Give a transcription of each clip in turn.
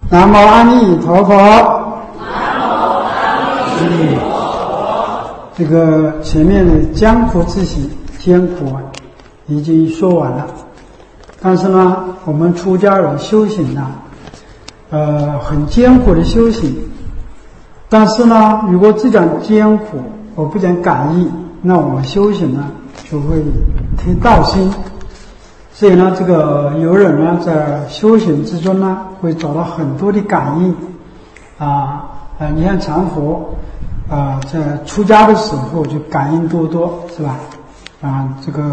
南无阿弥陀佛。这个前面的江湖之喜、艰苦啊，已经说完了。但是呢，我们出家人修行呢，很艰苦的修行。但是呢，如果只讲艰苦，我不讲感应，那我们修行呢就会忒道心。所以呢，这个有人呢在修行之中呢，会找到很多的感应你看禅佛在出家的时候就感应多多，是吧？这个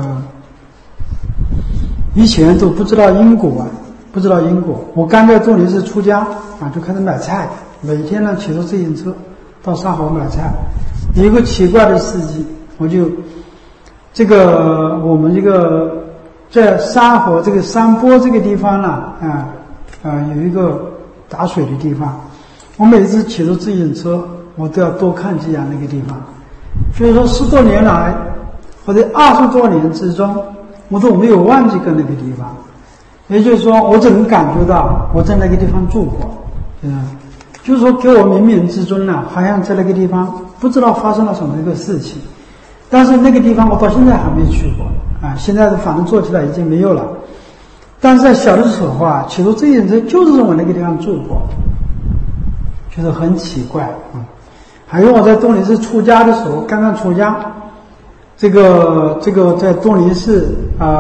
以前都不知道因果不知道因果。我刚在洞林寺出家就开始买菜，每天呢骑着自行车到沙河买菜。有一个奇怪的事迹，我就我们这个在沙河这个山坡这个地方呢，有一个打水的地方。我每次骑着自行车，我都要多看几眼那个地方。所以说10多年来，或者20多年之中，我都没有忘记过那个地方。也就是说，我只能感觉到我在那个地方住过，就是说给我冥冥之中呢，好像在那个地方不知道发生了什么一个事情。但是那个地方我到现在还没去过现在反正做起来已经没有了。但是在小的时候骑着自行车就是我那个地方住过，就是很奇怪还有我在洞林寺出家的时候，刚刚出家，这个在洞林寺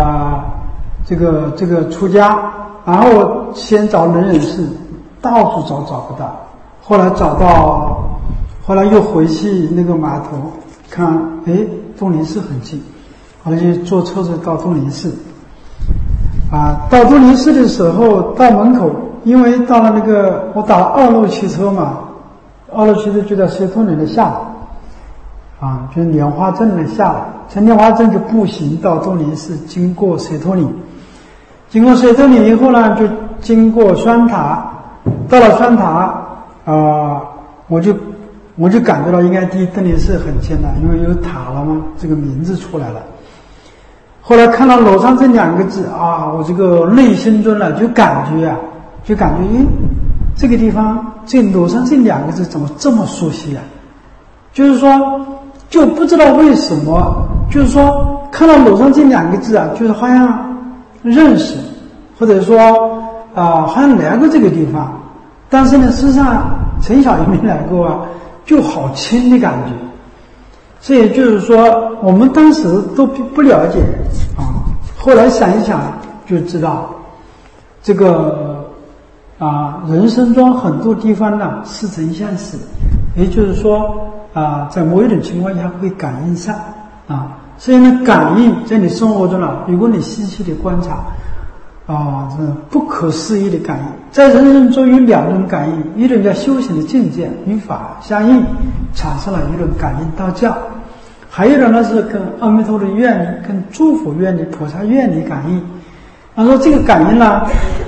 出家，然后我先找能人寺，到处找不到，后来又回去那个码头看，洞林寺很近，后来就坐车子到洞林寺到洞林寺的时候，到门口，因为到了我打了2路汽车嘛，2路汽车就在水头岭的下来就是莲花镇的下来，从莲花镇就步行到洞林寺，经过水头岭，经过水头岭以后呢，就经过双塔，到了双塔我就感觉到应该离洞林寺很近了，因为有塔了嘛，这个名字出来了。后来看到楼上这2个字我这个内心中呢就感觉这个地方这楼上这2个字怎么这么熟悉就是说就不知道为什么，就是说看到楼上这2个字就是好像认识，或者说好像来过这个地方，但是呢事实上从小也没来过就好亲的感觉。所以就是说我们当时都不了解后来想一想就知道这个人生中很多地方呢似曾相识，也就是说在某一种情况下会感应上所以呢感应在你生活中如果你细细的观察这不可思议的感应。在人生中有2种感应，一种叫修行的境界与法相应，产生了一种感应道教，还有一种呢是跟阿弥陀的愿力、跟诸佛愿力、菩萨愿力感应。他说这个感应呢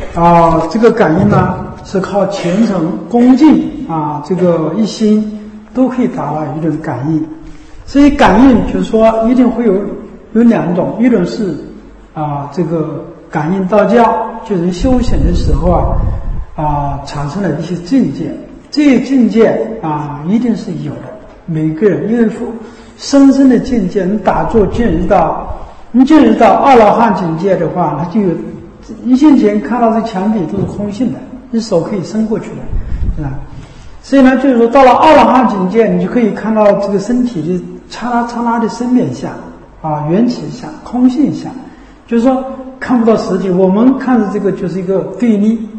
是靠虔诚恭敬这个一心都可以达到一种感应。所以感应就是说一定会有2种，一种是这个感应道教，就是修行的时候产生了一些境界，这些境界一定是有的。每个人因为深深的境界，你打坐进入到阿罗汉境界的话，它就有一线前看到这墙壁都是空性的，你手可以伸过去的，是吧？所以呢，就是说到了阿罗汉境界，你就可以看到这个身体的刹那刹那的生灭相缘起相、空性相，就是说看不到实体。我们看的这个就是一个对立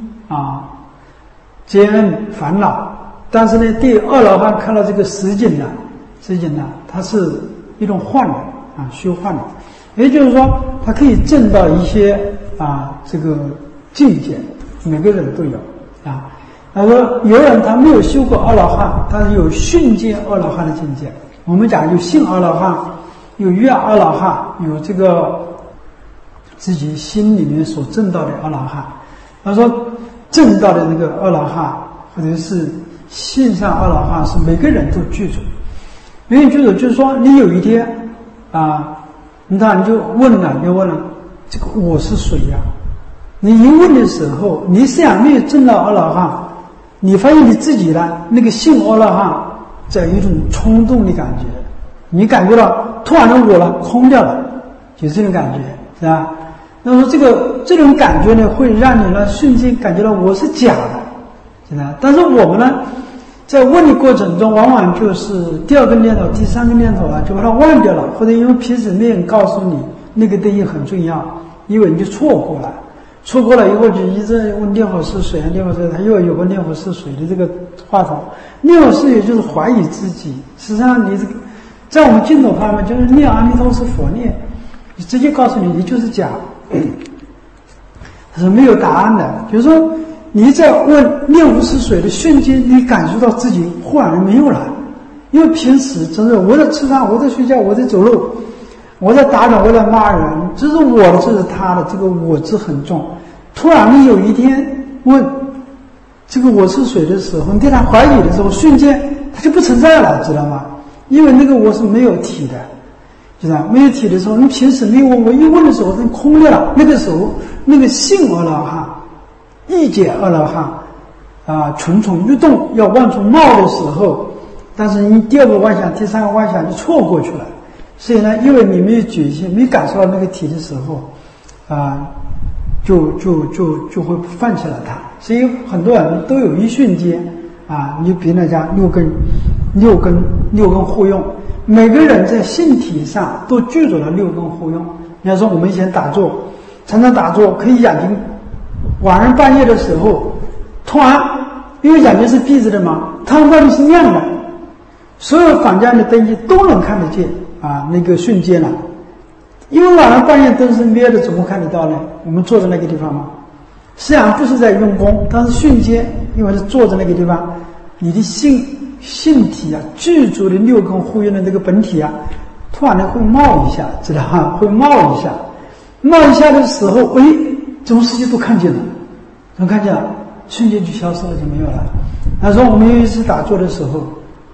坚烦恼，但是呢，对阿罗汉看到这个实景呢，它是一种幻的虚幻的，也就是说，它可以证到一些这个境界，每个人都有他说有人他没有修过阿罗汉，但是有训见阿罗汉的境界。我们讲有信阿罗汉，有愿阿罗汉，有这个自己心里面所证到的阿罗汉。他说证到的那个阿罗汉，或者是信上阿罗汉，是每个人都具足。没有具足，就是说你有一天你就问了，这个我是谁呀？你一问的时候，你虽然没有证到阿罗汉， 你发现你自己呢，那个性阿罗汉在一种冲动的感觉，你感觉到突然的我了空掉了，就是这种感觉，是吧？那么说这种感觉呢，会让你呢瞬间感觉到我是假的，是吧？但是我们呢，在问的过程中，往往就是第二个念头、第三个念头啊，就把它忘掉了，或者因为平时没人告诉你那个东西很重要，因为你就错过了。错过了以后就一直问念佛是水，念佛是水，他又有个念佛是水的这个话头。念佛是也就是怀疑自己，实际上你这个在我们净土派嘛，就是念阿弥陀是佛念，你直接告诉你就是假，它是没有答案的。比如说你在问念佛是水的瞬间，你感受到自己忽然没有了，因为平时真是我在吃饭，我在睡觉，我在走路，我在打扰，我在骂人，这是我的，这是他的，这个我字很重。突然你有一天问这个我是谁的时候，你对他怀疑的时候，瞬间他就不存在了，知道吗？因为那个我是没有体的，知道没有体的时候，你平时没有问，我一问的时候它空掉了，那个时候那个性阿罗汉、意解阿罗汉啊，蠢蠢欲动要往出冒的时候，但是你第二个妄想、第三个妄想就错过去了。所以呢，因为你没有觉性，没感受到那个体的时候，就会放弃了它。所以很多人都有一瞬间啊，你比如人家六根互用，每个人在性体上都具足了六根互用。你要说我们以前打坐，常常打坐，可以眼睛晚上半夜的时候，突然因为眼睛是闭着的嘛，它外面是亮的，所有坊间的东西都能看得见啊，那个瞬间了。因为晚上半夜灯是灭的，怎么看得到呢？我们坐在那个地方嘛，虽然不是在用功，但是瞬间，因为是坐在那个地方，你的性体啊，具足的六根互用的这个本体啊，突然会冒一下，知道吗？会冒一下，冒一下的时候，整个世界都看见了，怎么看见了？瞬间就消失了，就没有了。他说我们有一次打坐的时候，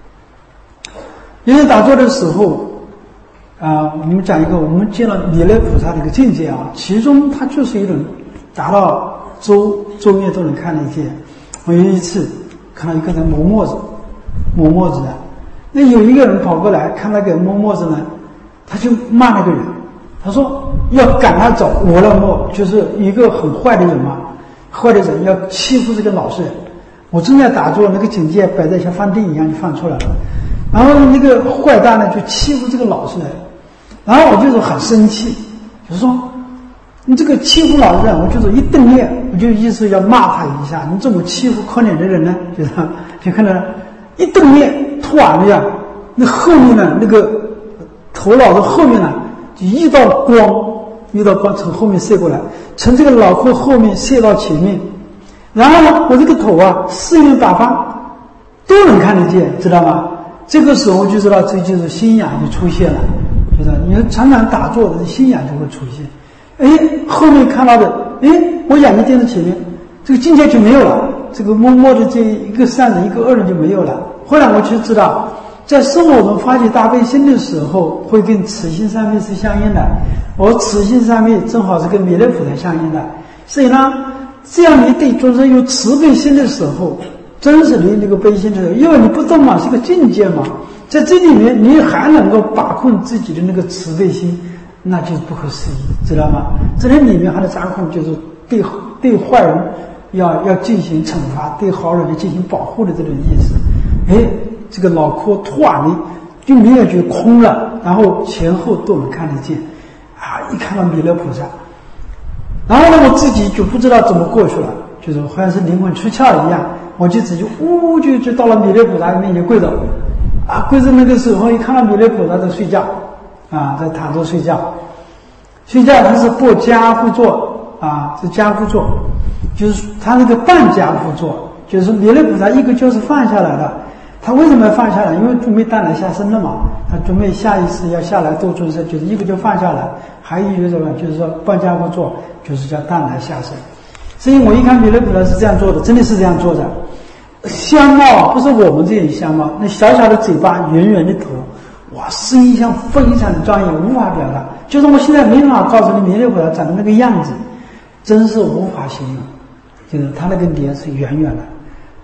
我们讲一个我们见了弥勒菩萨的一个境界啊，其中它就是一种达到周面都能看得见。我有一次看到一个人磨墨子的，那有一个人跑过来看那个磨墨子呢，他就骂那个人，他说要赶他走，我了墨就是一个很坏的人嘛，坏的人要欺负这个老实人。我正在打坐，那个警戒摆在像放电一样就放出来了，然后那个坏蛋呢就欺负这个老实人。然后我就是很生气，就是说你这个欺负老实人，我就是一瞪脸，我就意思要骂他一下，你怎么欺负可怜的人呢？就看到一瞪脸，突然的呀，那后面呢，那个头脑的后面呢，就一道光从后面射过来，从这个脑壳后面射到前面，然后呢，我这个头啊，四面八方都能看得见，知道吗？这个时候就知道这就是心眼就出现了。就是你常常打坐的心眼就会出现，后面看到的，我眼睛盯着前面，这个境界就没有了，这个默默的这一个善人一个恶人就没有了。后来我就知道，在生活中发起大悲心的时候，会跟慈心三昧是相应的，而慈心三昧正好是跟弥勒菩萨相应的。所以呢，这样你对众生有慈悲心的时候，真实的那个悲心的时候，因为你不动嘛，是个境界嘛。在这里面你还能够把控自己的那个慈悲心，那就是不可思议，知道吗？这里面还能掌控，就是对坏人要进行惩罚，对好人要进行保护的这种意思。这个脑壳突然的就没有觉空了，然后前后都能看得见啊！一看到弥勒菩萨，然后呢，我自己就不知道怎么过去了，就是好像是灵魂出窍一样，我就直接就到了弥勒菩萨面前跪着。跪着那个时候，一看到弥勒菩萨在睡觉，在躺着睡觉，他是不家趺坐是家趺坐，就是他那个半家趺坐，就是弥勒菩萨一个就是放下来了。他为什么要放下来？因为准备淡来下生了嘛，他准备下一次要下来度众生，就是一个就放下来，还有一个什么，就是说半家趺坐，就是叫淡来下生。所以我一看弥勒菩萨是这样做的，真的是这样做的。相貌不是我们这种相貌，那小小的嘴巴，圆圆的头，哇，声音像非常的庄严，无法表达。就是我现在没办法告诉你弥勒菩萨长的那个样子，真是无法形容。就是他那个脸是圆圆的，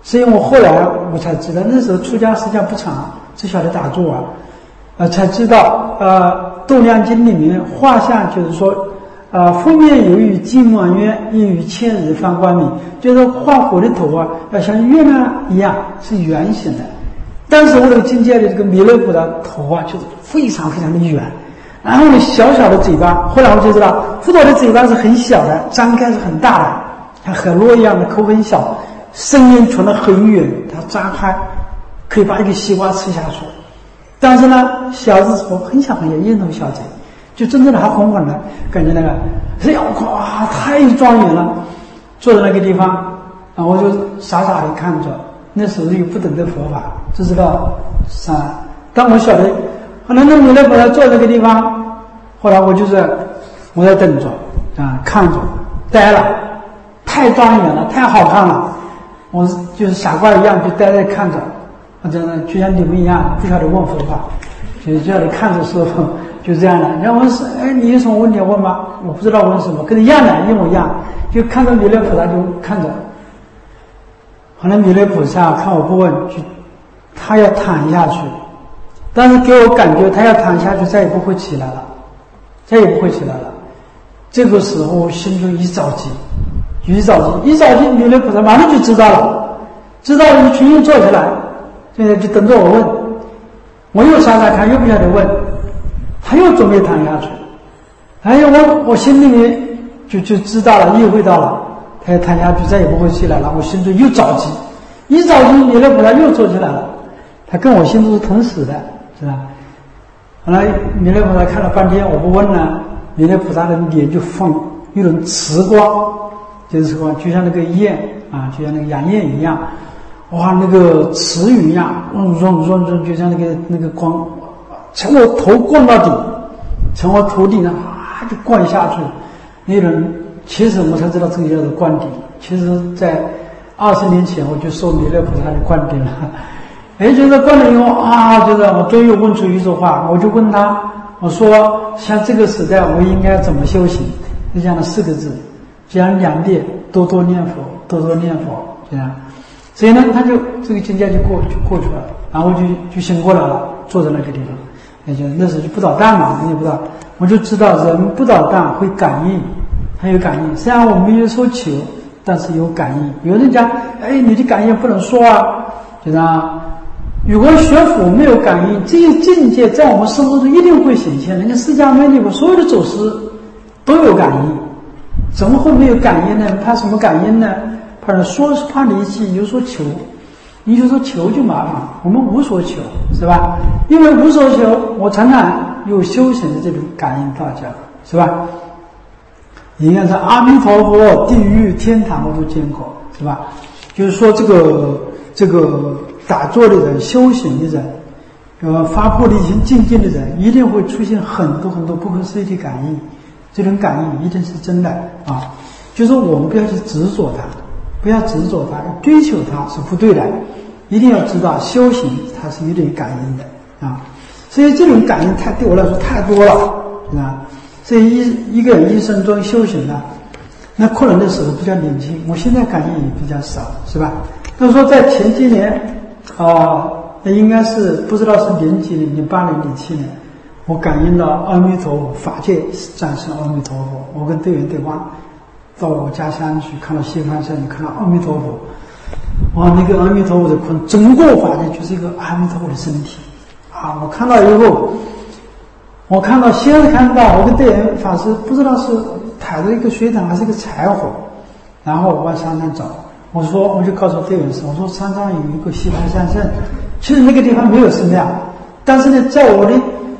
所以我后来我才知道，那时候出家时间不长，只晓得打坐才知道《度量经》里面画像就是说，封面有与金满月，应与千日方光明，就是画佛的头要像月亮一样是圆形的。但是我这个境界的这个弥勒菩萨头就是非常非常的圆，然后呢小小的嘴巴，后来我就知道佛陀的嘴巴是很小的，张开是很大的，像河洛一样的，口很小，声音传得很远，它张开可以把一个西瓜吃下去。但是呢小的时候很小很小，樱桃小嘴，就真正的还红红的，感觉那个辽阔太庄严了。坐在那个地方我就傻傻的看着，那时候有不懂的佛法，就知道当我晓得后来那弥勒菩萨坐那个地方，后来我在等着看着呆了，太庄严了，太好看了，我就是傻瓜一样就呆在看着，我真的就像你们一样不晓得问佛法，就晓得看着师父，就这样的。然后我说你有什么问题问吗？我不知道问什么，跟你一样的，一模一样，就看着弥勒菩萨就看着。后来弥勒菩萨看我不问，他要躺下去，但是给我感觉他要躺下去再也不会起来了，再也不会起来了。这个时候心中一着急，弥勒菩萨马上就知道了，知道了就全又坐起来，现在就等着我问。我又傻傻看，又不晓得问，他又准备躺下去，我心里面就知道了，意会到了，他要躺下去再也不会起来了。我心中又着急，一着急弥勒菩萨又坐起来了，他跟我心中是同时的，是吧？后来弥勒菩萨看了半天我不问呢，弥勒菩萨的脸就放一轮慈光，就是说就像那个焰就像那个阳焰一样，哇，那个慈云一样，就像那个光从我头灌到底，从我头顶上就灌下去。那人其实我才知道这个叫做灌顶，其实在20年前我就受弥勒菩萨的灌顶了。就是灌顶以后就是我终于问出一句话，我就问他，我说像这个时代我应该怎么修行？就讲了4个字，讲2遍，多多念佛，多多念佛，这样。所以呢他就这个境界就过去了，然后就醒过来了，坐在那个地方。那时候就不捣蛋嘛，你也不知道，我就知道人不捣蛋会感应，他有感应。虽然我没有说求，但是有感应。有人讲你的感应不能说就是如果学佛没有感应，这些境界在我们生活中一定会显现的。你释迦牟尼佛所有的祖师都有感应，怎么会没有感应呢？怕什么感应呢？怕离弃，有所求，你就说求就麻烦，我们无所求，是吧？因为无所求，我常常有修行的这种感应道教，是吧？应该是阿弥陀佛，地狱天堂我都见过，是吧？就是说这个打坐的人，修行的人，发菩提心精进的人，一定会出现很多很多不可思议的感应，这种感应一定是真的就是我们不要去执着它，不要执着它，追求它是不对的，一定要知道修行它是有点感应的所以这种感应对我来说太多了，是吧？所以一个人一生中修行那可能的时候比较年轻，我现在感应也比较少，是吧？但是说在前几年应该是不知道是08年、07年，我感应到阿弥陀佛法界战胜阿弥陀佛。我跟队员对话，到我家乡去看到西方山，看到阿弥陀佛，那个阿弥陀佛的整个法界就是一个阿弥陀佛的身体我看到以后，先看到我跟队员法师不知道是抬着一个水桶还是一个柴火，然后我往山上走，我就告诉队员我说山上有一个西方三圣，其实那个地方没有寺庙，但是呢在我的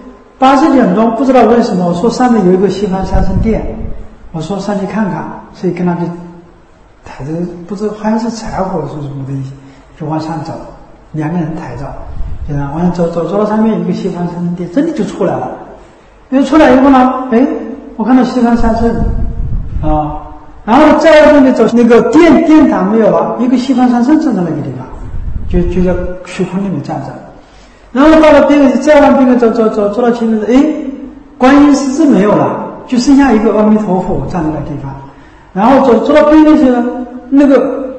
80点钟不知道为什么，我说上面有一个西方三圣殿，我说上去看看，所以跟他就抬着不知道好像是柴火是什么东西，就往上走，2个人抬着，就这样往上走到上面有一个西方三圣殿，真的就出来了。因为出来以后呢我看到西方三圣然后再往那边走，那个殿堂没有了，一个西方三圣站在那个地方，就在虚空里面站着。然后到了边再往边走到前面观音狮子没有了，就剩下一个阿弥陀佛站在那个地方。然后走到边边去了，那个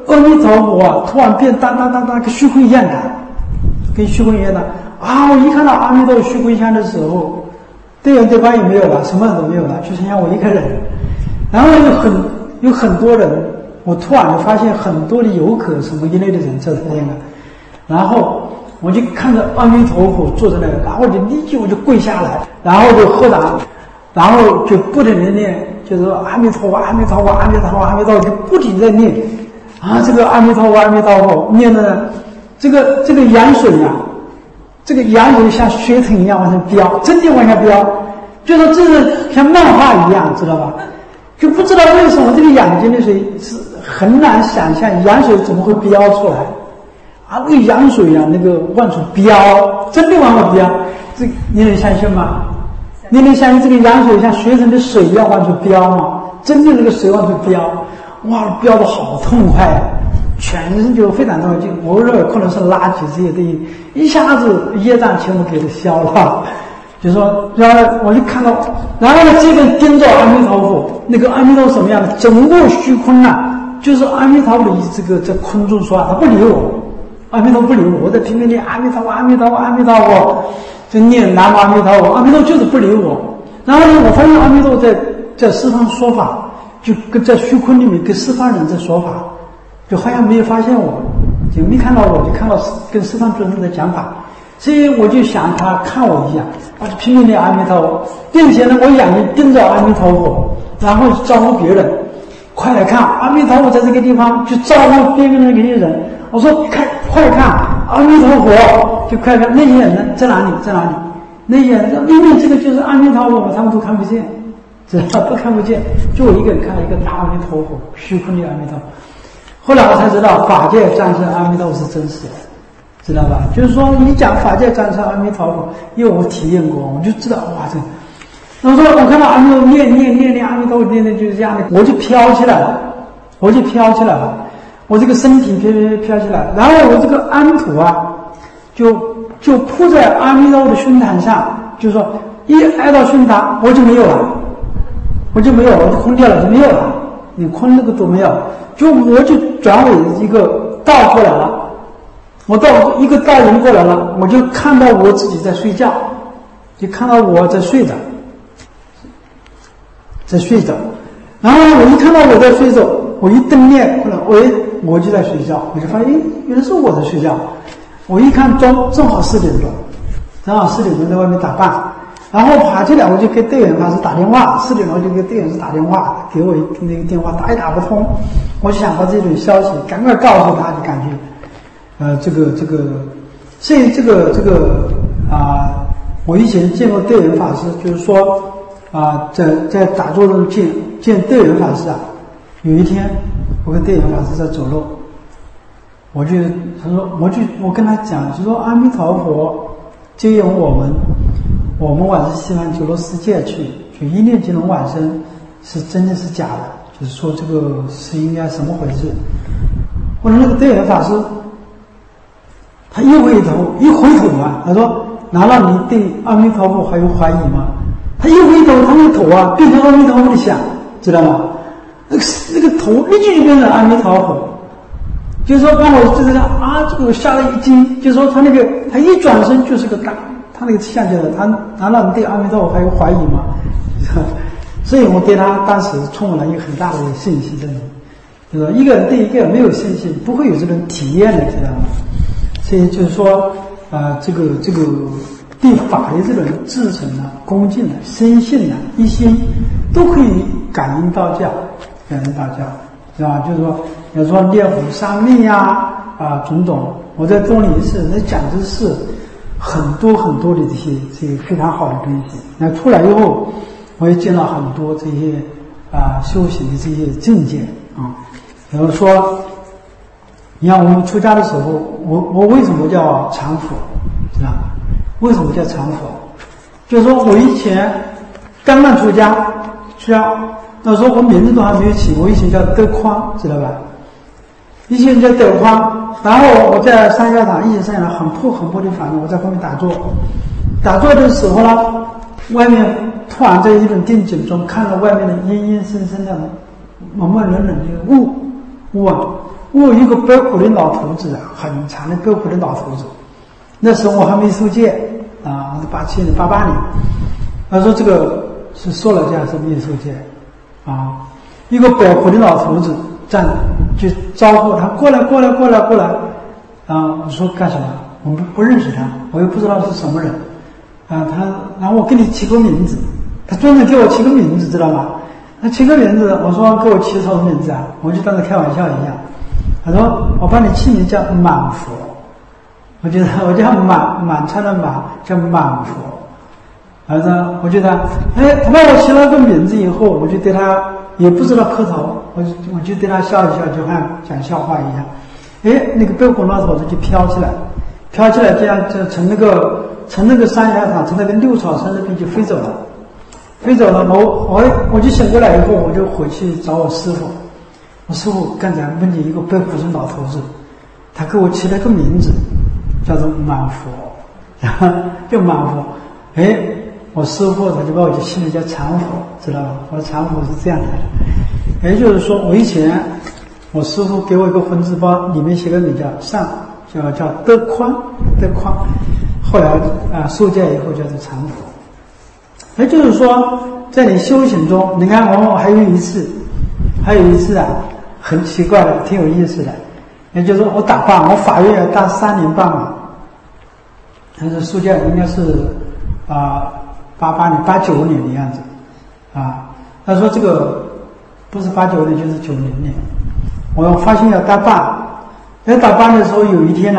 阿弥陀佛啊，突然变当跟虚空一样的，跟虚空一样的啊！我一看到阿弥陀虚空像的时候，对人对方也没有了，什么人都没有了，就剩下我一个人。然后有很多人，我突然就发现很多的游客什么一类的人在那边了，然后我就看着阿弥陀佛坐在那里，然后我就跪下来，然后就合掌，然后就不停地念，就是说阿弥陀佛，阿弥陀佛，阿弥陀佛，阿弥陀佛，就不停地念啊，这个阿弥陀佛，阿弥陀佛，念的这个羊水啊，这个羊水像血藤一样往上飙，真的往下飙，就说这是像漫画一样，知道吧？就不知道为什么这个眼睛的水是很难想象羊水怎么会飙出来啊！那个羊水啊，那个往出飙，真的往外飙，这你能相信吗？你能相信这个羊水像血成的水一样往出飙吗？真的那个水往出飙，哇，飙得好痛快啊！全身就非常痛快，就我认为可能是垃圾这些东西一下子业障全部给它消了。就说，然后我就看到，然后呢，这个盯着阿弥陀佛，那个阿弥陀佛什么样的？整个虚空啊，就是阿弥陀佛这个在空中说啊，他不理我，阿弥陀佛不理我，我在拼命念阿弥陀佛，阿弥陀佛，阿弥陀佛，就念南无阿弥陀佛，阿弥陀佛就是不理我。然后呢，我发现阿弥陀佛在十方说法，就跟在虚空里面跟十方人在说法，就好像没有发现我，就没看到我，就看到跟十方诸人在讲法。所以我就想他看我一下，我就拼命念阿弥陀佛，并且呢，我眼睛盯着阿弥陀佛，然后招呼别人，快来看阿弥陀佛在这个地方，就招呼边边那些人。我说快看阿弥陀佛，就快看那些人呢在哪里？那些人明明这个就是阿弥陀佛，他们都看不见，知道都看不见，就我一个人看了一个大阿弥陀佛，虚空的阿弥陀佛。后来我才知道法界战胜阿弥陀佛是真实的。知道吧？就是说，你讲法界战胜阿弥陀佛，因为我体验过，我就知道哇，这。我说我看到阿弥陀佛念阿弥陀佛念就是这样的，我就飘起来了，我这个身体飘起来，然后我这个安土啊，就铺在阿弥陀佛的胸膛上，就是说一挨到胸膛，我就没有了，我就空掉了，就没有了，你空那个都没有，我就转为一个倒过来了。我到一个大人过来了，我就看到我自己在睡觉，就看到我在睡着，然后我一看到我在睡着，我一瞪面过来，我就在睡觉，我就发现，原来是我在睡觉。我一看钟，正好4点多在外面打扮，然后爬起来我就给队员法师打电话，4点多就给队员师打电话，给我那个电话打不通，我就想把这种消息赶快告诉他，就感觉。所以我以前见过对人法师，就是说在打坐中见对人法师啊。有一天，我跟对人法师在走路，我跟他讲，就说阿弥陀佛接引我们往西方极乐世界去，就一念即能往生，是真的是假的？就是说这个是应该什么回事？我说那个对人法师。他一回头啊，他说：“难道你对阿弥陀佛还有怀疑吗？”他一回头，他那个头啊变成阿弥陀佛的像，知道吗？那个头立即就变成阿弥陀佛，就是说让我这个这个我吓了一惊，就是说他一转身就是个大，他那个像就是他，难道你对阿弥陀佛还有怀疑吗？所以我对他当时充满了一个很大的信心在里面，就是说一个人对一个人没有信心，不会有这种体验的，知道吗？所以就是说，这个对法的这种至诚啊、恭敬啊、深信啊、一心，都可以感应道教，是吧？就是说，要说念佛三昧呀，种种，我在中里寺那讲的是很多的这些非常好的东西。那出来以后，我也见到很多这些修行的这些境界啊，比如说。你看我们出家的时候，我为什么叫常佛？知道吗？为什么叫常佛？就是说我以前刚刚出家，那时候我名字都还没有起，我以前叫德匡，知道吧？以前叫德匡，然后我在三教堂，一直上来很破的房子，我在后面打坐的时候呢，外面突然在一种定境中看到外面的阴森森的、冷冷的雾啊。 我有一个白胡的老头子啊，很长的白胡的老头子，那时候我还没受戒啊，87年、88年，他说这个是受了戒还是没有受戒啊？一个白胡的老头子站就招呼他过来啊！我说干什么？我们不认识他，我又不知道是什么人啊。然后我给你起个名字，他专门给我起个名字，知道吗？他起个名字，我说给我起什么名字啊？我就当着开玩笑一样。他说我帮你起名叫满佛，我叫满餐的满叫满佛。然后呢，我觉得，他帮我起了个名字以后，我就对他也不知道磕头，我就对他笑一笑，就像讲笑话一样。那个白胡老头子就飘起来，这样就从那个山崖上，从那个六草山那边就飞走了。我就醒过来以后，我就回去找我师父。我师父刚才梦见一个白胡子老头子，他给我起了个名字，叫做满佛，叫满佛。我师父他就把我就起名叫禅佛，知道吧？我的禅佛是这样来的。也就是说，我以前我师父给我一个魂字包，里面写个名叫善，叫德宽。后来受戒以后叫做禅佛。也就是说，在你修行中，你看我还有一次啊，很奇怪的，挺有意思的。也就是说，我打棒，我法院要打3年半嘛。但是受戒应该是88年、89年的样子啊。他说这个不是89年就是90年。我发现要打棒，在打棒的时候，有一天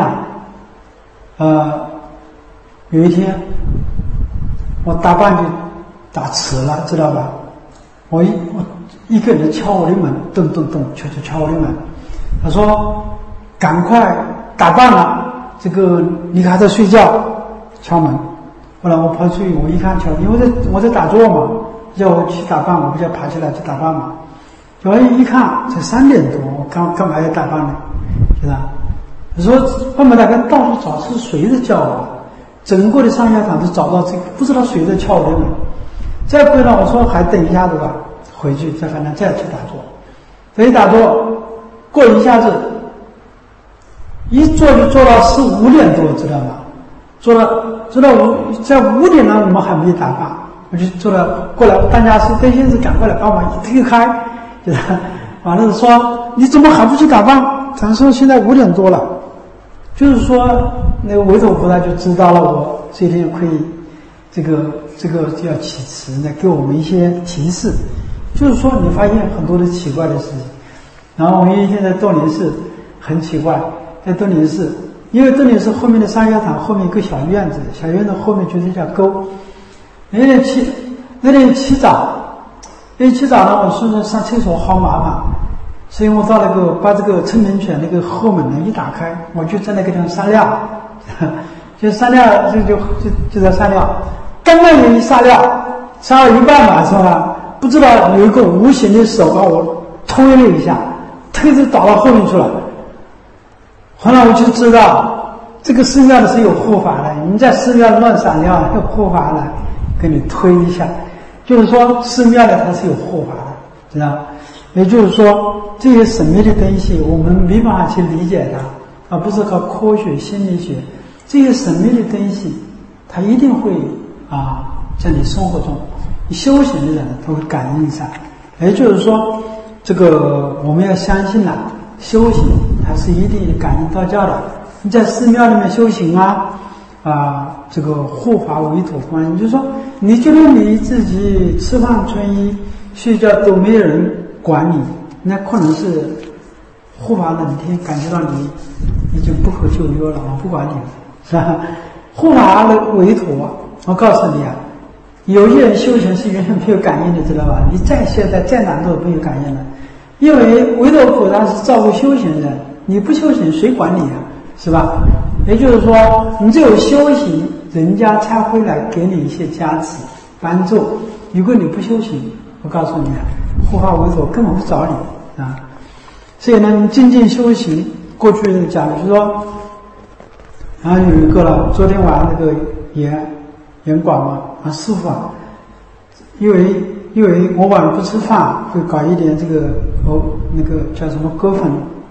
我打棒就打迟了，知道吧？我一个人敲我的门，咚咚咚，敲我的门。他说：“赶快打棒了，这个你还在睡觉。”敲门。后来我跑出去，我一看因为我在打坐嘛，叫我去打棒，我不就爬起来去打棒嘛。我一看才3点多，我干嘛要打棒呢？是吧？我说我们大概到处找是谁在叫我，整个的上下场都找不到这个，不知道谁在敲我的门。再回来我说还等一下子吧，回去再去打坐。这一打坐，过一下子，一坐就坐到4、5点多，知道吗？坐到在5点呢，我们还没打棒，我就坐了过来，大家是担心是赶快来把我一推开，就是完了说你怎么还不去打棒？咱说现在5点多了，就是说那个维陀菩萨就知道了我这天可以这个就要起词呢，给我们一些提示。就是说你发现很多的奇怪的事情。然后我们现在斗林寺很奇怪，在斗林寺，因为斗林寺后面的上下堂后面一个小院子，小院子后面就是一条沟。那天起早呢，我说上厕所好麻烦，所以我到把这个春门泉那个后门呢一打开，我就在那个地方撒尿，就撒尿就在撒尿，刚刚有一撒尿，撒了一半嘛，是吧？不知道有一个无形的手把我推了一下，推着倒到后面去了。后来我就知道，这个寺庙的是有护法的，你在寺庙乱撒尿，有护法来给你推一下，就是说寺庙的它是有护法的，知道？也就是说，这些神秘的东西我们没办法去理解它，而不是靠科学心理学。这些神秘的东西，它一定会在你生活中，你修行的人都会感应上。也就是说，这个我们要相信修行它是一定感应道教的。你在寺庙里面修行这个护法委托观音，就是说你觉得你自己吃饭穿衣睡觉都没有人管你，那可能是护法哪天感觉到你已经不可救药了，我不管你了，是吧？护法的委托，我告诉你有些人修行是完全没有感应的，知道吧？你现在再难都没有感应了，因为维陀菩萨是照顾修行人，你不修行谁管你是吧？也就是说，你只有修行，人家才会来给你一些加持帮助。如果你不修行，我告诉你护法维陀根本不找你所以呢，你精进修行，过去讲的就是说，然后有一个了，昨天晚上那个演讲嘛，师父因为我晚上不吃饭，会搞一点这个那个叫什么葛粉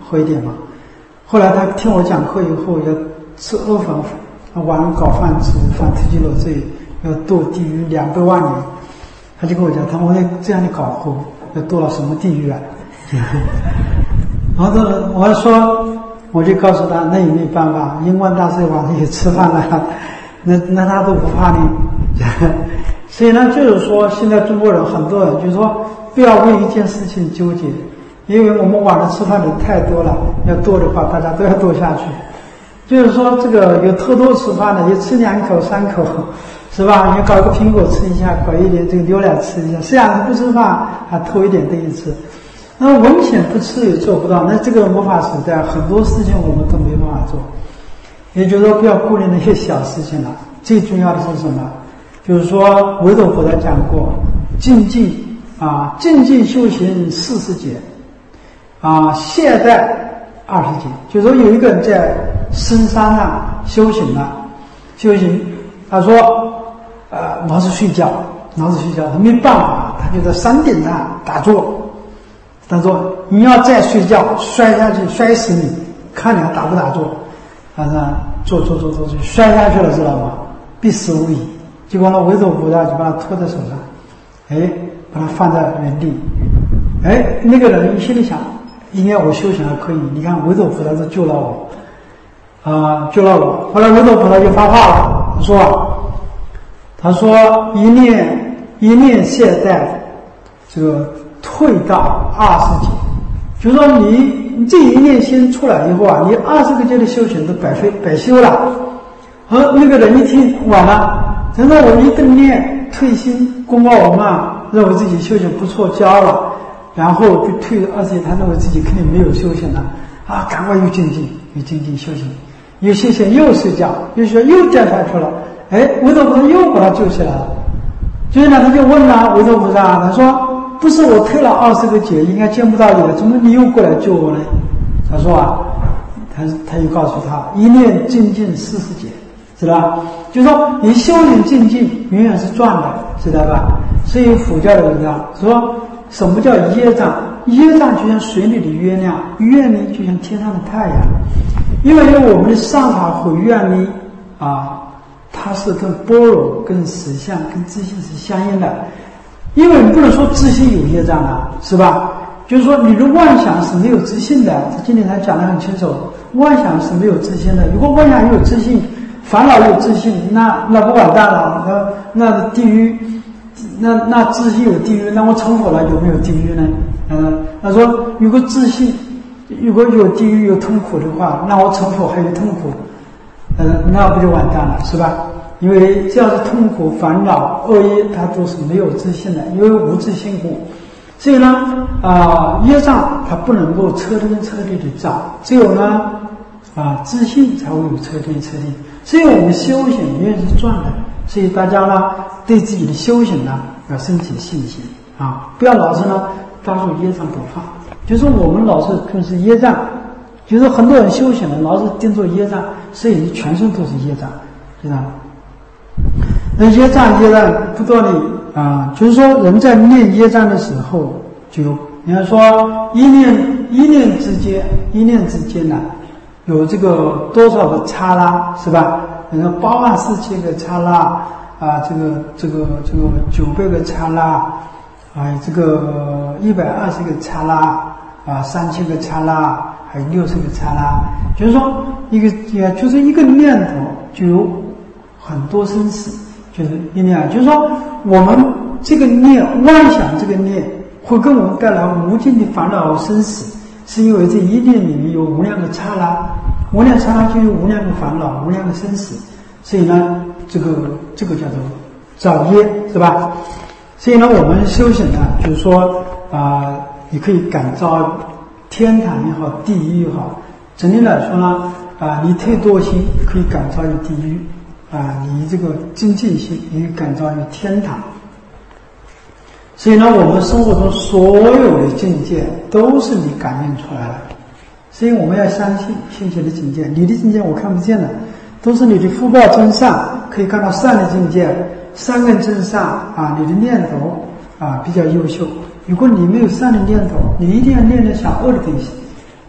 喝一点嘛。后来他听我讲课以后，要吃阿房，晚上搞饭吃饭推己落罪，要堕地狱200万年。他就跟我讲，他说这样的搞后要堕到什么地狱啊？然后我就告诉他，那也没办法，英官大师晚上也吃饭了，那他都不怕你。所以呢，就是说，现在中国人很多人就是说，不要为一件事情纠结，因为我们晚上吃饭的人太多了，要多的话，大家都要多下去。就是说，这个有偷偷吃饭的，也吃2口3口，是吧？你搞一个苹果吃一下，搞一点这个牛奶吃一下，虽然不吃饭，还偷一点东西吃。那文显不吃也做不到，那这个魔法时代很多事情我们都没办法做。也就是说，不要顾虑那些小事情了，最重要的是什么？就是说，维陀菩萨讲过，精进修行40节，懈怠20节。就是说，有一个人在深山上修行，他说，老是睡觉，他没办法，他就在山顶上打坐。他说：“你要再睡觉，摔下去摔死你，看你还打不打坐。”他说：“坐，摔下去了，知道吗？必死无疑。”结果呢，维陀菩萨就把他托在手上，把他放在原地。那个人心里想，应该我修行还可以。你看维陀菩萨都救了我，后来维陀菩萨就发话了，他说一念懈怠，这个退到20节，就是说你这一念心出来以后啊，你20个阶的修行都白修了。那个人一听完了，他说我一顿念退心公告我嘛，认为自己修行不错交了，然后就退了20节，他认为自己肯定没有修行了赶快又精进修行，又修行又睡觉，又掉下去了。维陀菩萨又把他救起来了。所以呢，他就问了维陀菩萨，他说：“不是我退了20个劫，应该见不到你了，怎么你又过来救我呢？”他说他就告诉他，一念精进40节，知道吧？就是说你修行精进永远是赚的，知道吧？所以佛教的人说，什么叫业障？业障就像水里的月亮，愿力就像天上的太阳。因为我们的上法毁愿力它是跟般若、跟实相、跟自性是相应的。因为你不能说自性有业障是吧？就是说你的妄想是没有自性的，这经典上讲得很清楚，妄想是没有自性的。如果妄想有自性，烦恼有自性，那不完蛋了，那地狱，那自性有地狱，那我成佛了有没有地狱呢？他说如果自性如果有地狱有痛苦的话，那我成佛还有痛苦，那不就完蛋了，是吧？因为这样的痛苦、烦恼、恶业，它都是没有自性的，因为无自性故。所以呢，业障它不能够彻底的造，只有呢，自性才会有彻底。所以我们修行永远是赚的。所以大家呢，对自己的修行呢，要升起信心不要老是呢抓住业障不放。就是我们老是就是业障，就是很多人修行了，老是盯着业障，所以全身都是业障，知道吗？那业障不断的就是说人在念业障的时候，就你要说一念之间呢，有这个多少个刹那，是吧？84000个刹那这个900个刹那这个120个刹那3000个刹那，还有60个刹那。就是说一个念头就有很多生死，就是一念，就是说我们这个念妄想，这个念会给我们带来无尽的烦恼和生死，是因为这一念里面有无量的刹那，无量刹那就有无量的烦恼、无量的生死。所以呢，这个叫做造业，是吧？所以呢，我们修行呢，就是说你可以感召天堂也好，地狱也好。整体来说呢，你退堕心可以感召于地狱，你这个精进心可以感召于天堂。所以呢，我们生活中所有的境界都是你感应出来的。所以我们要相信修行的境界，你的境界我看不见的，都是你的福报真善，可以看到善的境界，善根真善你的念头比较优秀。如果你没有善的念头，你一定要念得像恶的东西，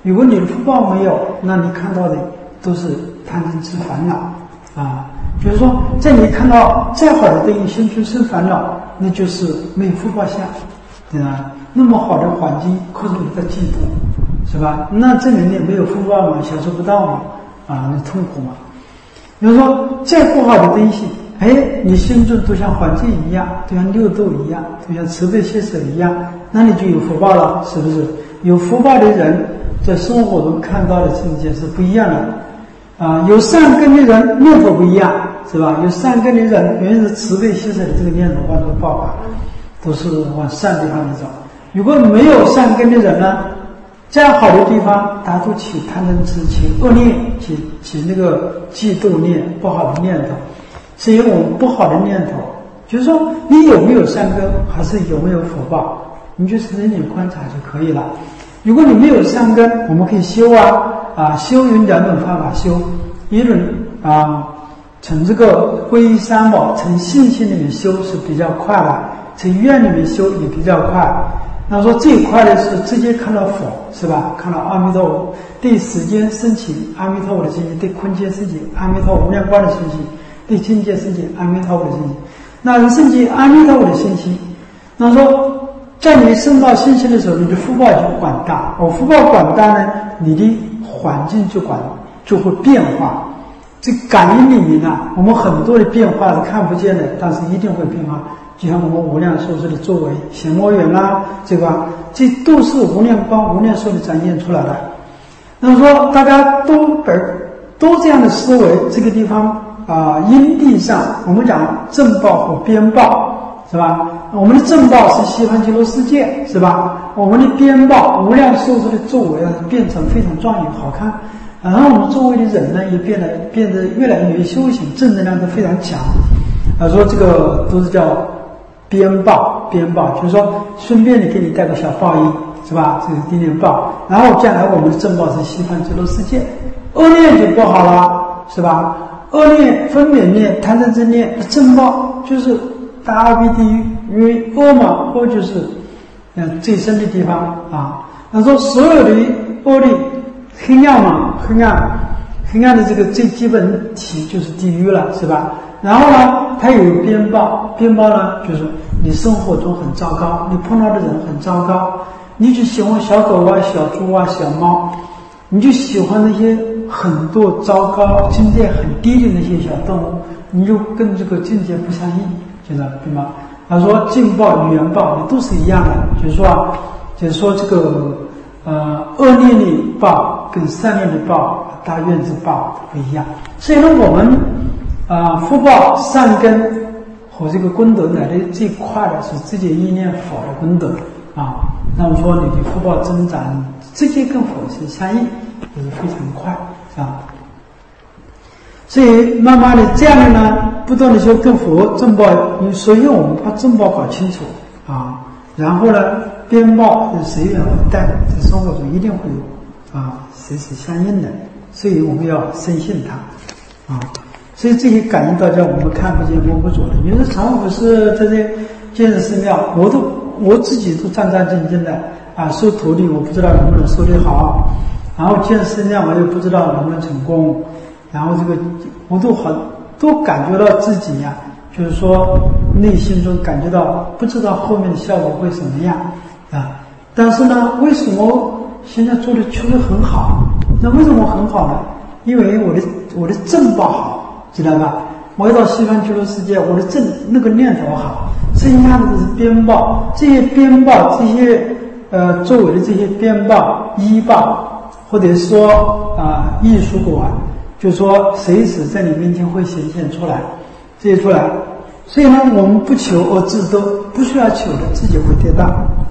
如果你的福报没有，那你看到的都是贪嗔痴烦恼啊。就是说，在你看到再好的东西心中生烦恼，那就是没有福报相，对吧？那么好的环境，可是你在嫉妒，是吧？那证明你没有福报嘛，享受不到嘛，啊，那痛苦嘛。比如说，再不好的东西，你心中都像环境一样，都像六度一样，都像慈悲喜舍一样，那你就有福报了，是不是？有福报的人在生活中看到的境界是不一样的啊。有善根的人念头不一样，是吧？有善根的人原是慈悲喜舍的这个念头往这个爆发，都是往善地方去走。如果没有善根的人呢，再好的地方他都起贪嗔痴，起恶念，起那个嫉妒念，不好的念头。所以我们不好的念头，就是说你有没有善根，还是有没有福报，你就认真观察就可以了。如果你没有善根，我们可以修修有两种方法修，一种从这个皈依三宝，从信心里面修是比较快的，从愿里面修也比较快。那说最快的是直接看到佛，是吧？看到阿弥陀佛，对时间升起阿弥陀佛的信息，对空间升起阿弥陀佛无量光的信息，对境界升起阿弥陀佛的信息。那升起阿弥陀佛的信息，那说在你升到信息的时候，你的福报就广大。福报广大呢，你的环境就会变化。这感应里面呢，我们很多的变化是看不见的，但是一定会变化。就像我们无量寿司的作为，显魔缘啦，这都是无量光、无量寿的展现出来的。那么说，大家都这样的思维，这个地方因地上，我们讲正报和边报，是吧？我们的正报是西方极乐世界，是吧？我们的边报无量寿司的作为变成非常壮丽好看。然后我们周围的人呢，也变得越来越修行，正能量都非常强。说这个都是叫边报，就是说顺便你给你带个小报应，是吧？这个点点报，然后将来我们的正报是西方极乐世界，恶念就不好了，是吧？恶念、分别念、贪嗔痴念，正报就是大阿鼻地狱，因为恶嘛，恶就是最深的地方啊。那说所有的恶力，黑暗的这个最基本体就是地狱了，是吧？然后呢，它有边报呢，就是你生活中很糟糕，你碰到的人很糟糕，你就喜欢小狗啊、小猪啊、小猫，你就喜欢那些很多糟糕、境界很低的那些小动物，你就跟这个境界不相应，知道对吗？他说净报与缘报都是一样的，就是说这个恶念的报跟善念的报、大愿之报不一样。所以呢，我们福报善根和这个功德来的最快的是直接意念佛的功德啊。那么说你的福报增长直接跟佛是相应，也是非常快啊。所以慢慢的这样的呢，不断的说跟佛正报，所以我们把正报搞清楚啊，然后呢边报随缘而待，在生活中一定会有随时相应的，所以我们要深信它啊。所以这些感应大家我们看不见摸不着的。有的常不是在这建设寺庙，我自己都战战兢兢的收徒弟，我不知道能不能收得好，然后建寺庙我又不知道能不能成功，然后这个我都感觉到自己就是说内心中感觉到不知道后面的效果会怎么样但是呢，为什么现在做的确实很好？那为什么很好呢？因为我的正报好。知道吧？我要到西方极乐世界，我的那个念头好，剩下的都是边报，这些边报，这些周围的这些边报、依报，或者说艺术果就是说随时在你面前会显现出来，这些出来。所以呢，我们不求而自得，不需要求的，自己会得到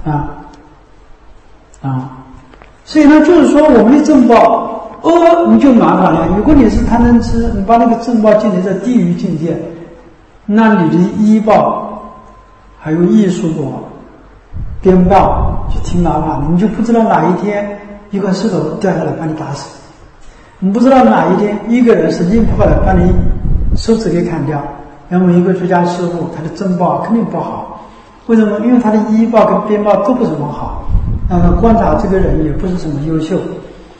所以呢，就是说我们的正报。你就麻烦了。如果你是贪嗔痴，你把那个正报建立在地狱境界，那你的依报还有艺术果、边报就挺麻烦的。你就不知道哪一天一块石头掉下来把你打死，你不知道哪一天一个人神经不好来把你手指给砍掉。然后一个出家师父，他的正报肯定不好。为什么？因为他的依报跟边报都不怎么好。观察这个人也不是什么优秀。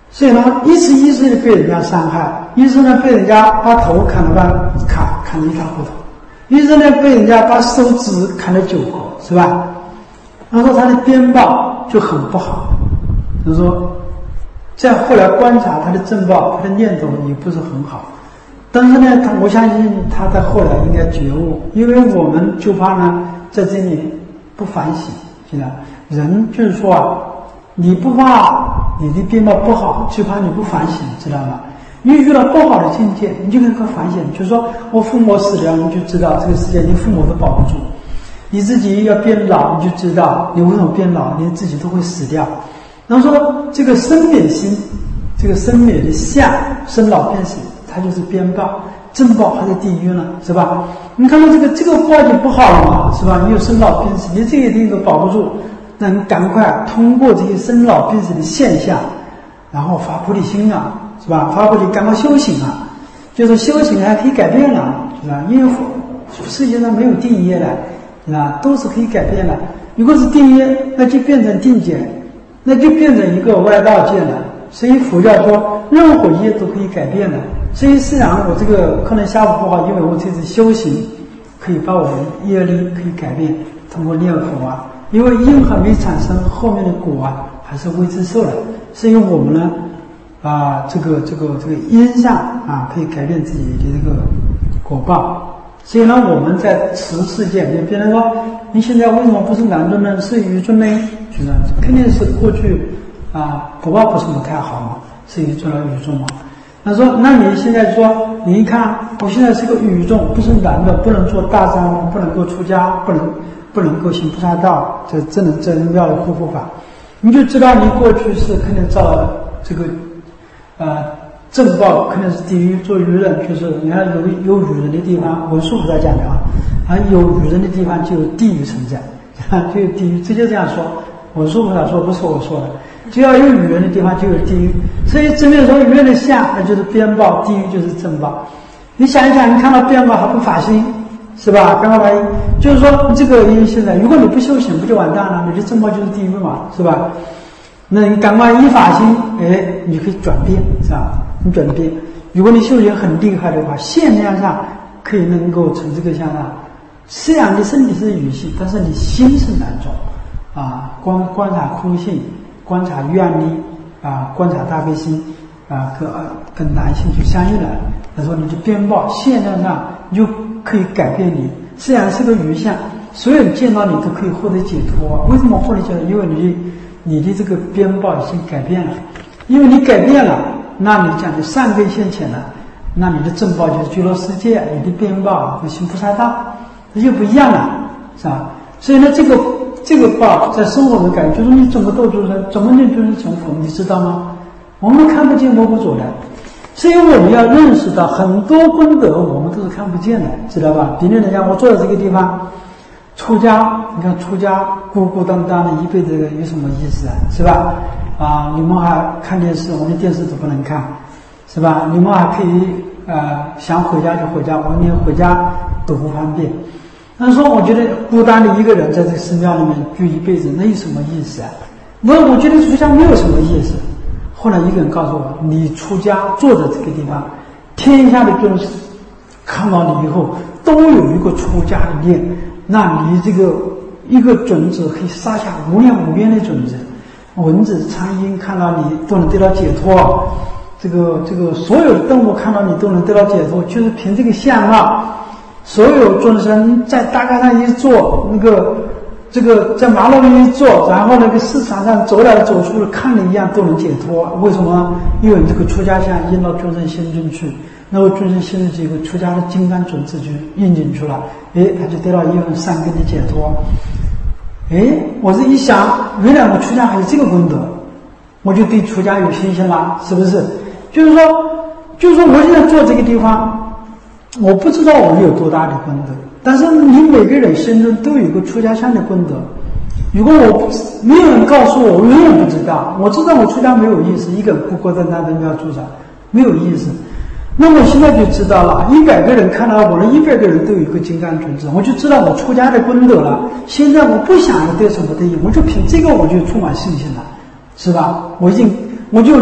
所以呢，一次一次的被人家伤害，一次呢被人家把头砍得砍得一塌糊涂，一次呢被人家把手指砍了9个，是吧？然后他的边报就很不好。就是说，再后来观察他的正报，他的念头也不是很好。但是呢，我相信他在后来应该觉悟，因为我们就怕呢在这里不反省，是吧？人就是说啊，你不怕你的边报不好，就怕你不反省，知道吗？你遇到不好的境界，你就能够反省。就是说我父母死了，你就知道这个世界你父母都保不住；你自己要变老，你就知道你为什么变老，你自己都会死掉。然后说这个生灭心，这个生灭的相，生老病死，它就是边报，正报还在地狱呢，是吧？你看到这个报就不好了嘛，是吧？你有生老病死，你这些地方都保不住，那你赶快通过这些生老病死的现象，然后发菩提心啊，是吧？发菩提，赶快修行啊，就是修行还可以改变了，是吧？因为世界上没有定业的，是吧？都是可以改变的。如果是定业，那就变成定解，那就变成一个外道界了。所以佛教说任何业都可以改变的。所以虽然我这个可能下午不好，因为我这次修行可以把我的业力可以改变，通过念佛啊，因为因还没产生，后面的果啊还是未知受的。所以我们呢这个因上啊可以改变自己的这个果报。所以呢，我们在持世界，别人说你现在为什么不是男尊呢？是愚尊呢？觉得肯定是过去果报不是太好嘛，是愚尊了愚尊嘛。他说：“那你现在说，你一看，我现在是个愚众，不是男的，不能做大丈夫，不能够出家，不能够行菩萨道，这真妙的护法，你就知道你过去是肯定造这个正报，肯定是地狱做愚人，就是你看有愚人的地方，文殊菩萨讲的有愚人的地方就有地狱存在，就有地狱，直接这样说。文殊菩萨说，不是我说的。”只要有语言的地方就有地狱，所以正面说语言的相，那就是边报，地狱就是正报。你想一想，你看到边报还不发心，是吧？刚刚来就是说这个因现在，如果你不修行，不就完蛋了？你的正报就是地狱嘛，是吧？那你赶快一发心，你可以转变，是吧？你转变，如果你修行很厉害的话，现量上可以能够成这个相啊。虽然你身体是语系，但是你心是难种观察空性。观察愿力观察大悲心跟男性就相应了。他说你就边报现量上你就可以改变你，虽然是个余相，所有人见到你都可以获得解脱。为什么获得解脱？因为你的这个边报已经改变了，因为你改变了，那你讲的善根现前了，那你的正报就是极乐世界，你的边报就行菩萨道，那就不一样了，是吧？所以呢，这个报在生活中感觉就是你怎么度众生，怎么念众生成佛，你知道吗？我们看不见摸不着的，所以我们要认识到很多功德我们都是看不见的，知道吧？比如人家我坐在这个地方出家，你看出家孤孤单单的一辈子有什么意思啊？是吧？你们还看电视，我们电视都不能看，是吧？你们还可以想回家就回家，我们连回家都不方便。他说我觉得孤单的一个人在这个寺庙里面住一辈子，那有什么意思啊？我觉得出家没有什么意思。后来一个人告诉我，你出家坐在这个地方，天下的众生看到你以后都有一个出家的念，那你这个一个种子可以撒下无量无边的种子，蚊子苍蝇看到你都能得到解脱，这个所有的动物看到你都能得到解脱，就是凭这个相貌。所有众生在大街上一坐，这个在马路上一坐，然后那个市场上走来走去看你一样都能解脱。为什么？因为你这个出家相印到众生心中去，那么众生心中这个出家的金刚种子就印进去了，他就得到一份善根的解脱。我这一想，原来我出家还有这个功德，我就对出家有信心了，是不是？就是说我现在坐这个地方。我不知道我们有多大的功德，但是你每个人心中都有个出家相的功德。如果没有人告诉我，我永远不知道。我知道我出家没有意思，一个人孤孤单单的庙住着没有意思。那么我现在就知道了，100个人看到我的100个人都有一个金刚种子，我就知道我出家的功德了。现在我不想要得什么得意，我就凭这个我就充满信心了，是吧？我就能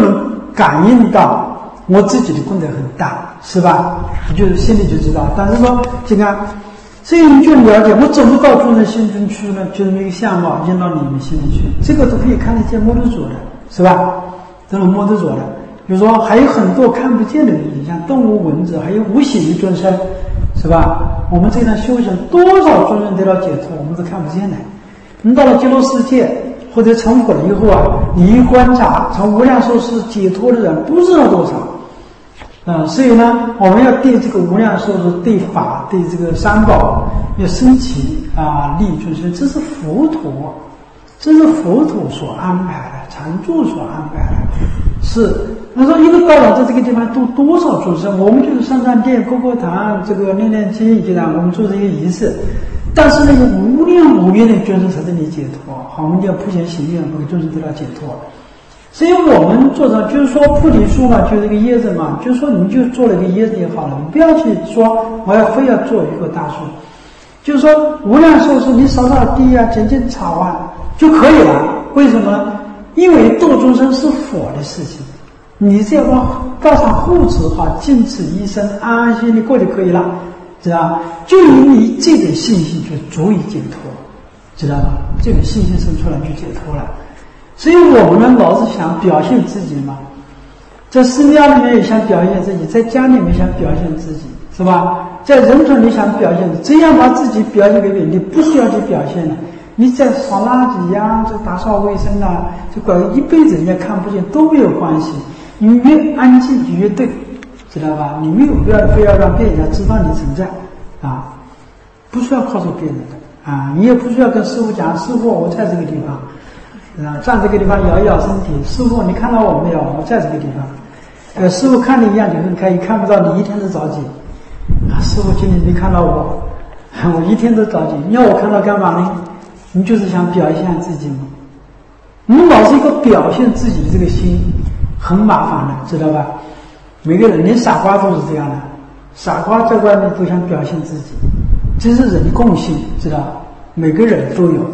感应到我自己的功德很大，是吧？你就心里就知道。但是说这个，所以你就了解，我怎么到众生心中去呢？就是那个相貌引到你们心里去，这个都可以看得见摸得着的，是吧？都能摸得着的。比如说还有很多看不见的东西，像动物、蚊子，还有无形的众生，是吧？我们这样修行，多少众生得到解脱，我们都看不见的。你到了极乐世界或者成佛了以后啊，你一观察，从无量寿世解脱的人不知道多少。所以呢，我们要对这个无量寿世、对法、对这个三宝要升起利益众生，这是佛陀，这是佛陀所安排的，常住所安排的。是，他说一个道场在这个地方度多少众生，我们就是上殿、过堂，这个念经，就让我们做这些仪式。但是那个无量无边的众生才这里解脱，好，我们就要普贤行愿，每个众生得到解脱。所以我们做到就是说菩提树嘛，就是一个叶子嘛，就是说你就做了一个叶子就好了，你不要去说我非要做一棵大树，就是说无量寿世你扫扫地啊，剪剪草啊就可以了。为什么呢？因为度众生是佛的事情，你只要告上护持好，尽此一生安安心心的过就可以了，知道吧？就以你这点信心就足以解脱，知道吧？这种信心生出来就解脱了。所以我们呢，老是想表现自己嘛，在寺庙里面也想表现自己，在家里面想表现自己，是吧？在人群里想表现，这样把自己表现给别人，你不需要去表现了。你在扫垃圾呀，这打扫卫生啊，这管一辈子人家看不见都没有关系。你越安静就越对，知道吧？你没有非要让别人家知道你存在啊，不需要告诉别人的啊，你也不需要跟师父讲，师父我在这个地方。站这个地方摇一摇身体，师父你看到我没有？我在这个地方。师父看你一样就很开心，看不到你一天都着急。师父今天没看到我，我一天都着急。你要我看到干嘛呢？你就是想表现自己吗？你老是一个表现自己的这个心，很麻烦的，知道吧？每个人连傻瓜都是这样的，傻瓜在外面都想表现自己，这是人的共性，知道吧？每个人都有。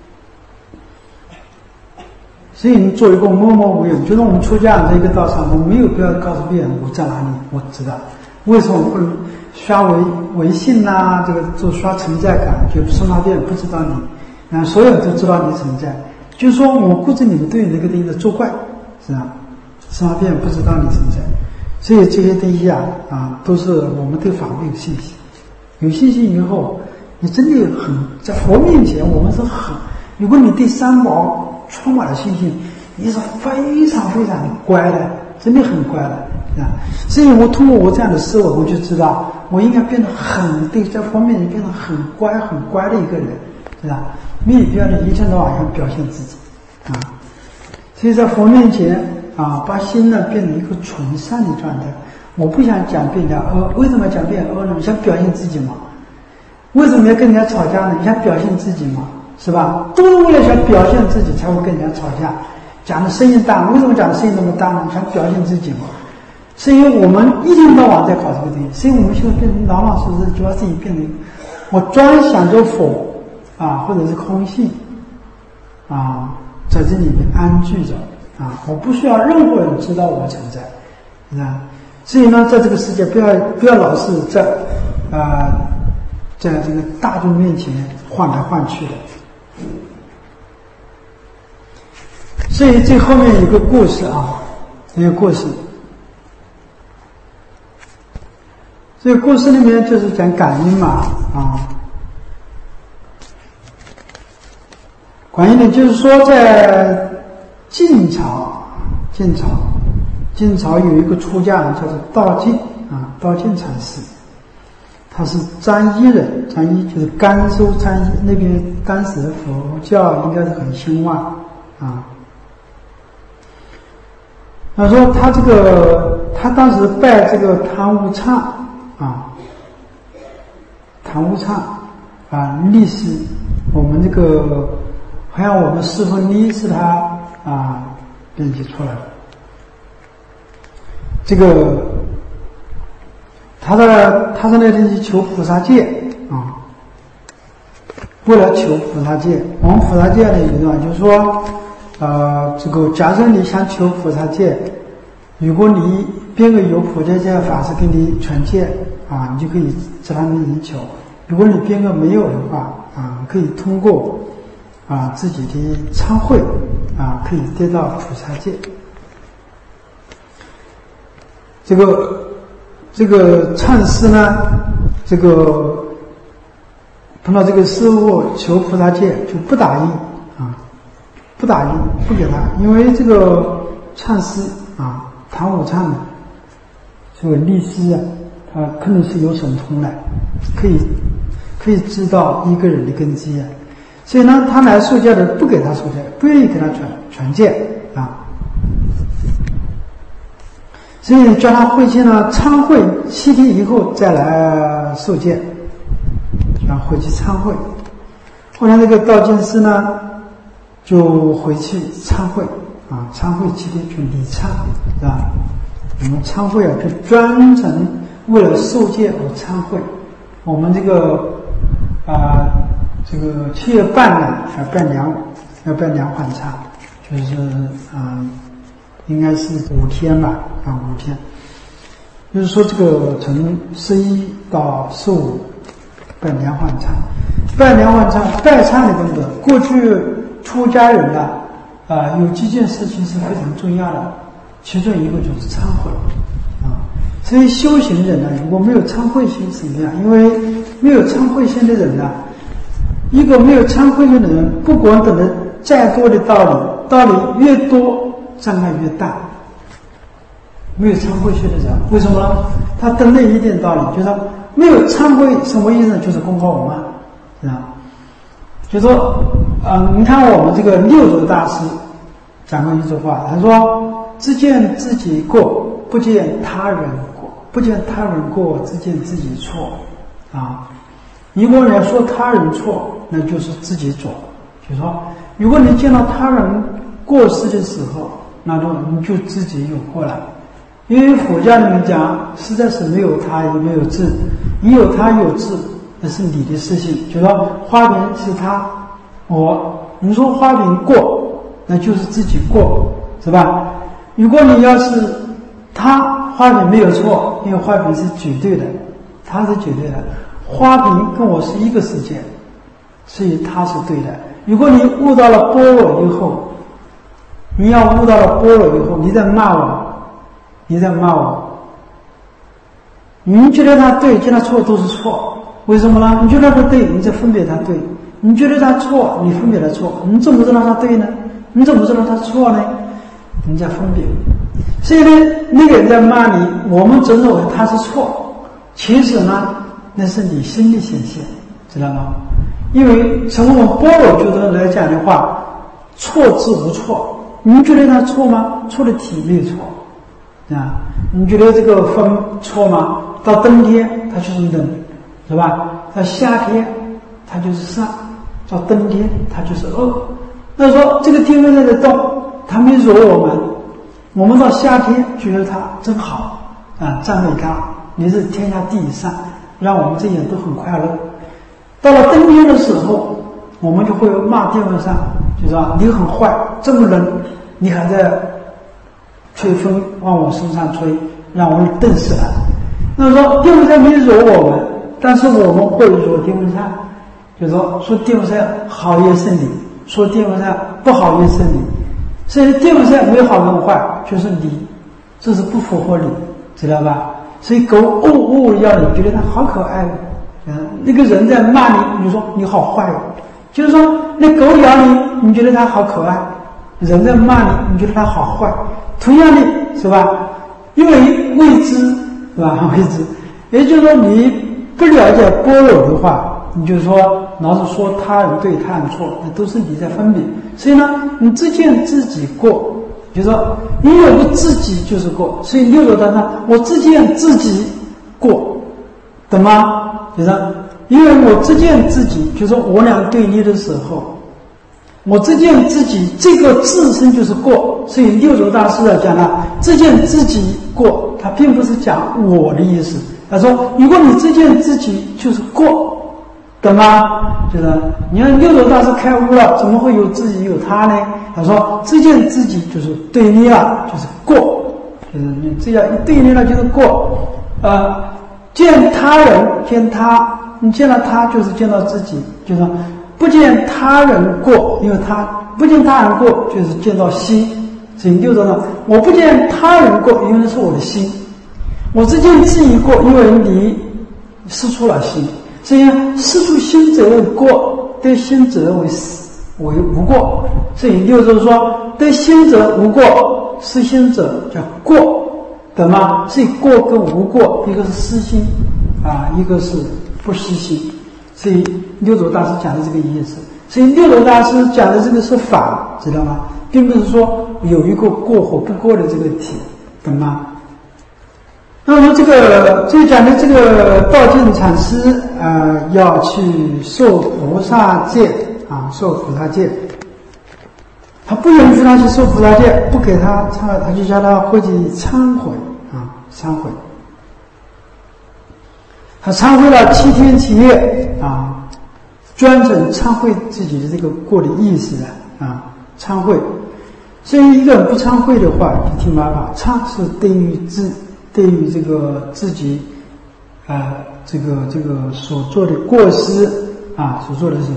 所以你做一个默默无闻，就是我们出家人这个道场，我没有必要告诉别人我在哪里，我知道。为什么不刷微信呐？这个做刷存在感，就生怕别人不知道你，所有人都知道你存在。就是说我估计你们对那个东西的作怪，是吧？生怕别人不知道你存在。所以这些东西都是我们对法没有信心。有信心以后，你真的在佛面前，我们是如果你对三宝充满了信心，你是非常非常的乖的，真的很乖的啊！所以我通过我这样的思维，我就知道我应该变得对这方面变得很乖的一个人，是吧？没有必要的一天到晚上表现自己啊！所以在佛面前把心呢变成一个纯善的状态。我不想讲别人家为什么讲别人呢？你想表现自己吗？为什么要跟人家吵架呢？你想表现自己吗？是吧？都是为了想表现自己才会跟人家吵架，讲的声音大。为什么讲的声音那么大呢？想表现自己嘛。所以我们一天到晚在搞这个东西，所以我们现在变成老老实实，就把自己变成我专想着佛或者是空性在这里面安居着我不需要任何人知道我存在，是吧？所以呢，在这个世界不要老是在这个大众面前换来换去的。所以这后面有个故事一个故事。这个故事里面就是讲感应嘛感应呢，就是说在晋朝有一个出家人叫做道晋禅师，他是张掖人，张掖就是甘肃张掖那边，当时佛教应该是很兴旺他说他当时拜这个唐无畅历史我们这个好像我们师父尼是他编辑出来的。这个他在那天去求菩萨戒为了求菩萨戒，我们菩萨戒呢有一段就是说这个假设你想求菩萨戒如果你边个有普贤戒法师给你传戒啊，你就可以在他们引求；如果你边个没有的话啊，可以通过啊自己的参会啊，可以得到菩萨戒。这个禅师呢，这个碰到这个师父求菩萨戒就不答应啊，不答应，不给他，因为这个禅师啊，唐武禅的这个律师啊，他可能是有神通的，可以知道一个人的根基啊，所以呢，他来受戒的不给他受戒，不愿意给他传戒啊。所以叫他回去呢，参会7天以后再来受戒，然后回去参会。后来那个道监师呢，就回去参会啊，参会7天去礼忏，是吧？我们参会啊，就专程为了受戒而参会。我们这个7月半呢，要办两环忏，就是应该是5天吧，5天。就是说这个从11到15办两环忏，办两环忏拜忏的功德，过去出家人有几件事情是非常重要的，其中一个就是忏悔啊。所以修行人呢，如果没有忏悔心怎么样？因为没有忏悔心的人呢，一个没有忏悔心的人，不管等的再多的道理越多，障碍越大。没有忏悔心的人，为什么呢？他等了一点道理，就是说没有忏悔什么意思呢？就是功高我慢，是吧？就说你看我们这个六祖大师讲过一句话，他说：“只见自己过，不见他人过；不见他人过，只见自己错。”啊，如果你要说他人错，那就是自己错。就是说，如果你见到他人过失的时候，那么你就自己有过了。因为佛教里面讲，实在是没有他也没有智，你有他有智，那是你的事情。就说花瓶是他，你说花瓶过，那就是自己过，是吧？如果你要是他花瓶没有错，因为花瓶是绝对的，他是绝对的，花瓶跟我是一个世界，所以他是对的。如果你悟到了般若以后，你要悟到了般若以后，你在骂我，你觉得他对，觉得他错都是错，为什么呢？你觉得他对，你在分别他对；你觉得他错，你分别他错。你怎么知道他对呢？你怎么知道他错呢？你在分别。所以呢，那个人在骂你，我们只认为他是错，其实呢，那是你心理显现，知道吗？因为从我们般若觉得来讲的话，错之无错。你觉得他错吗？错的体没有错。啊，你觉得这个风错吗？到冬天它就是冷，是吧？到夏天它就是上，到冬天它就是恶。那说这个天空在动，它没惹我们到夏天觉得它真好啊，赞美它，你是天下第一善，让我们这些人都很快乐。到了冬天的时候，我们就会骂电风扇，就说你很坏，这么冷，你还在吹风往我身上吹，让我冻死了。那说电风扇没惹我们，但是我们会惹电风扇，就说电风扇好也是你，说电风扇不好也是你。所以电风扇没有好跟坏，就是你，这是不符合你，知道吧？所以狗要你觉得它好可爱，那个人在骂你，你就说你好坏，就是说那狗咬你，你觉得它好可爱；人在骂你，你觉得它好坏。同样的，是吧？因为未知，是吧？未知，也就是说，你不了解般若的话，你就说老是说他人对他人错，那都是你在分别。所以呢，你只见自己过，就是说你有个自己就是过。所以六祖他说：“我只见自己过，懂吗？”就是说，因为我只见自己，就是说我俩对立的时候。我只见自己这个自身就是过，所以六祖大师讲了，只见自己过，他并不是讲我的意思。他说，如果你只见自己就是过，懂吗？就是你看六祖大师开悟了，怎么会有自己有他呢？他说，只见自己就是对立了，就是过， 就是你只要一对立了就是过。见他人，见他，你见了他就是见到自己，就是说不见他人过，因为他不见他人过就是见到心。所以六祖呢，我不见他人过，因为那是我的心；我只见自己过，因为你失出了心。所以失出心者为过，对心者为无过。所以六祖说，对心者无过，失心者叫过。懂吗？所以过跟无过，一个是失心一个是不失心。所以六祖大师讲的这个意思。所以六祖大师讲的这个是法，知道吗？并不是说有一个过或不过的这个体，懂吗？那么这个讲的这个道净禅师要去受菩萨戒受菩萨戒。他不允许他去受菩萨戒，不给他就叫他回去忏悔忏悔。他忏悔了7天7夜专程忏悔自己的这个过的意思忏悔。所以一个人不忏悔的话，就听麻烦。忏是对于这个自己这个所做的过失所做的事。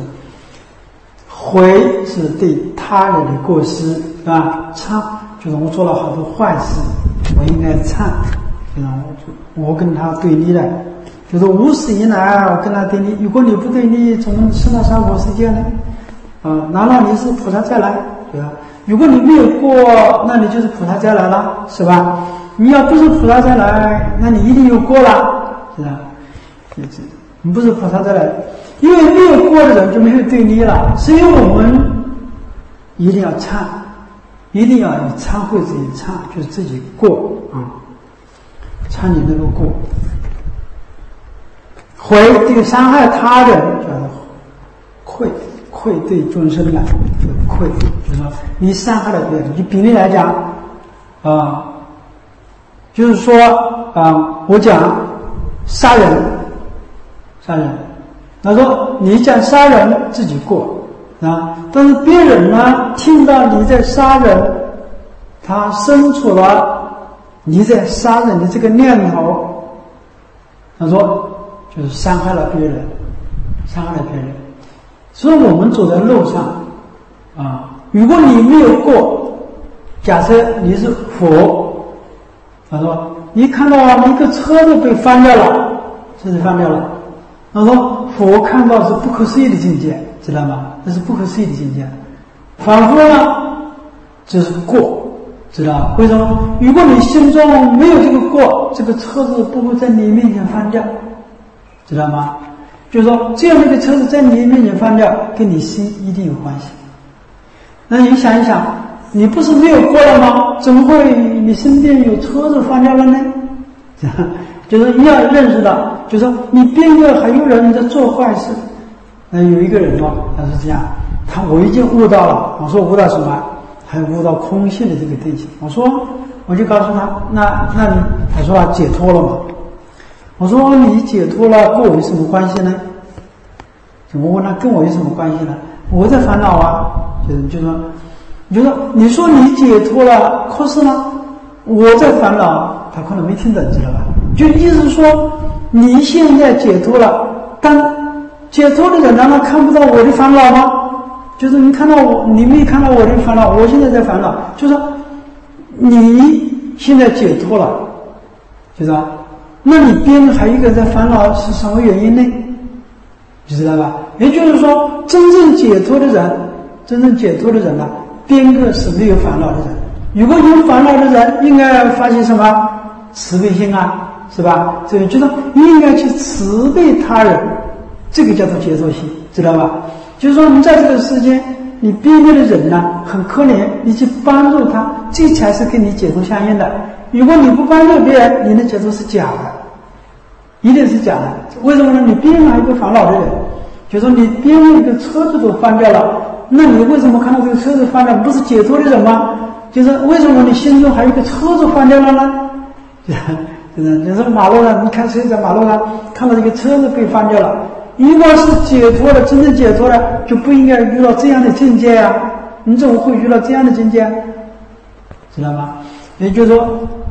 悔是对他人的过失，是吧？忏就是我做了好多坏事，我应该忏，我跟他对立了，就是无始以来我跟他对立，如果你不对立，怎么升到三佛世界呢？难道你是菩萨再来，对吧？如果你没有过，那你就是菩萨再来了，是吧？你要不是菩萨再来，那你一定有过了，是吧？你不是菩萨再来。因为没有过的人就没有对立了，所以我们一定要忏，一定要以忏悔自己忏，就是自己过忏你那个过。悔这个伤害他人叫做愧对众生的愧，就是说你伤害了别人。就比例来讲就是说我讲杀人。他说你讲杀人自己过但是别人呢听到你在杀人，他生出了你在杀人的这个念头，他说就是伤害了别人。所以我们走在路上如果你没有过，假设你是佛，他说你看到一个车子被翻掉了，他说佛看到是不可思议的境界，知道吗？这是不可思议的境界。反复呢就是过，知道吗？为什么？如果你心中没有这个过，这个车子不会在你面前翻掉，知道吗？就是说这样的一个车子在你面前翻掉，跟你心一定有关系。那你想一想，你不是没有过了吗？怎么会你身边有车子翻掉了呢？就是你要认识到，就是说你边个还有人在做坏事。有一个人他是这样，我已经悟到了。我说悟到什么？还悟到空性的这个对象。我就告诉他，那你，他说解脱了嘛？我说你解脱了，跟我有什么关系呢？我问他跟我有什么关系呢？我在烦恼就是说你说你解脱了，可是呢我在烦恼，他可能没听懂，知道吧？就意思说你现在解脱了，但解脱的人难道看不到我的烦恼吗？就是你看到我，你没看到我的烦恼，我现在在烦恼，就是说你现在解脱了，就是吧？那你边还有一个人在烦恼，是什么原因呢？你知道吧？也就是说真正解脱的人呢，边个是没有烦恼的人。如果有烦恼的人应该发现什么？慈悲心是吧？所以就是应该去慈悲他人，这个叫做解脱心，知道吧？就是说你在这个世间，你边边的人呢很可怜，你去帮助他，这才是跟你解脱相应的。如果你不帮助别人，你的解脱是假的，一定是假的。为什么呢？你边上一个烦恼的人，就是说你边上一个车子都翻掉了，那你为什么看到这个车子翻掉，不是解脱的人吗？就是为什么你心中还有一个车子翻掉了呢？就是马路上，你看谁在马路上看到这个车子被翻掉了，如果是解脱了，真正解脱了，就不应该遇到这样的境界你怎么会遇到这样的境界？知道吗？也就是说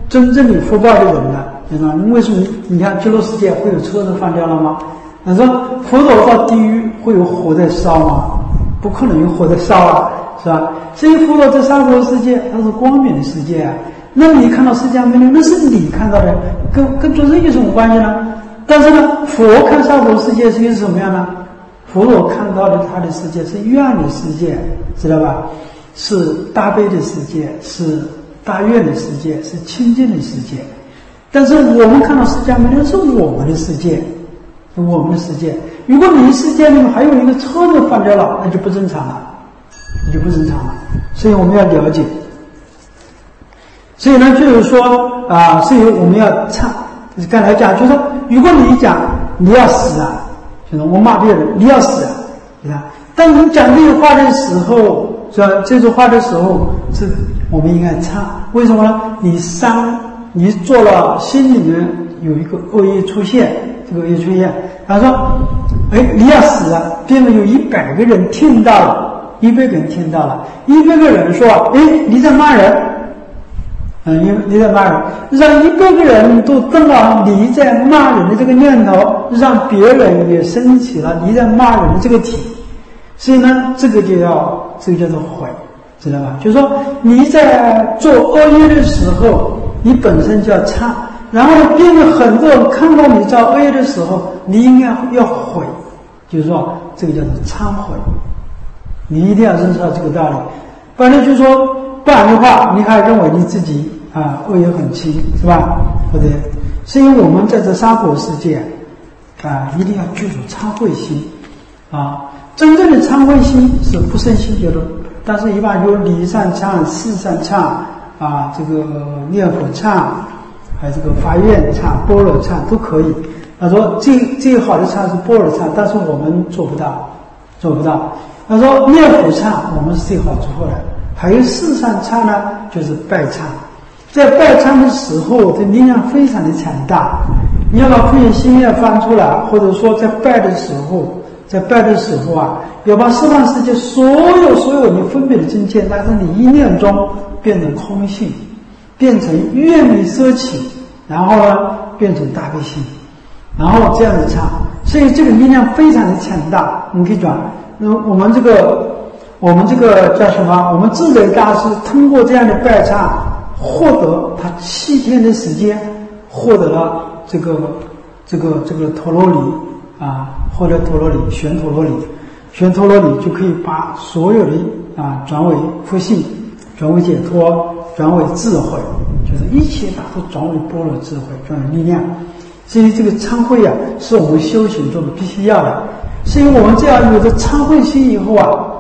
真正有福报的人呢，为什么你看极乐世界会有车子放掉了吗？他说佛陀到地狱会有火在烧吗？不可能有火在烧啊，是吧？所以佛陀在娑婆世界它是光明的世界啊。那么你看到释迦牟尼，那是你看到的，跟众生有什么关系呢？但是呢，佛看娑婆世界是一个什么样呢？佛陀看到的他的世界是愿的世界，知道吧？是大悲的世界，是大愿的世界，是清净的世界。但是我们看到释迦牟尼是我们的世界，是我们的世界。如果你世界里面还有一个车子放掉了，那就不正常了，那就不正常了。所以我们要了解。所以呢，就是说所以我们要唱。刚才讲，就是说，如果你讲你要死啊，就是我骂别人你要死啊，对吧？当你讲这句话的时候，是吧？这句话的时候，是我们应该唱。为什么呢？你做了心里面有一个恶业出现，这个恶业出现，他说，你要死啊！别人有100个人听到了，100个人听到了，100个人说，你在骂人。你在骂人，让100个人都得到你在骂人的这个念头，让别人也升起了你在骂人的这个体。所以呢，这个叫做悔，知道吧？就是说你在做恶业的时候，你本身就要忏，然后呢，变成很多人看到你造恶业的时候，你应该要悔，就是说这个叫做忏悔。你一定要认识到这个道理，不然就是说，不然的话，你还认为你自己恶业很轻，是吧？对不对？所以我们在这娑婆世界一定要具足忏悔心真正的忏悔心是不生心结论，但是一般有礼善忏、事善忏这个念佛忏，还有这个发愿忏、般若忏都可以。他说最好的忏是般若忏，但是我们做不到。他说念佛忏我们是最好做的，还有事善忏呢，就是拜忏。在拜忏的时候，这力量非常的强大。你要把慧眼心愿翻出来，或者说在拜的时候要把十方世界所有你分别的境界，但是你一念中变成空性，变成愿力舍起，然后呢变成大悲心，然后这样子唱，所以这个力量非常的强大。你可以讲，我们这个叫什么？我们智者大师通过这样的拜忏，获得他7天的时间，获得了这个陀罗尼或者陀罗尼旋陀罗尼就可以把所有的转为佛性，转为解脱，转为智慧，就是一切都转为般若智慧，转为力量。所以这个忏悔是我们修行中必须要的。所以我们这样有了忏悔心以后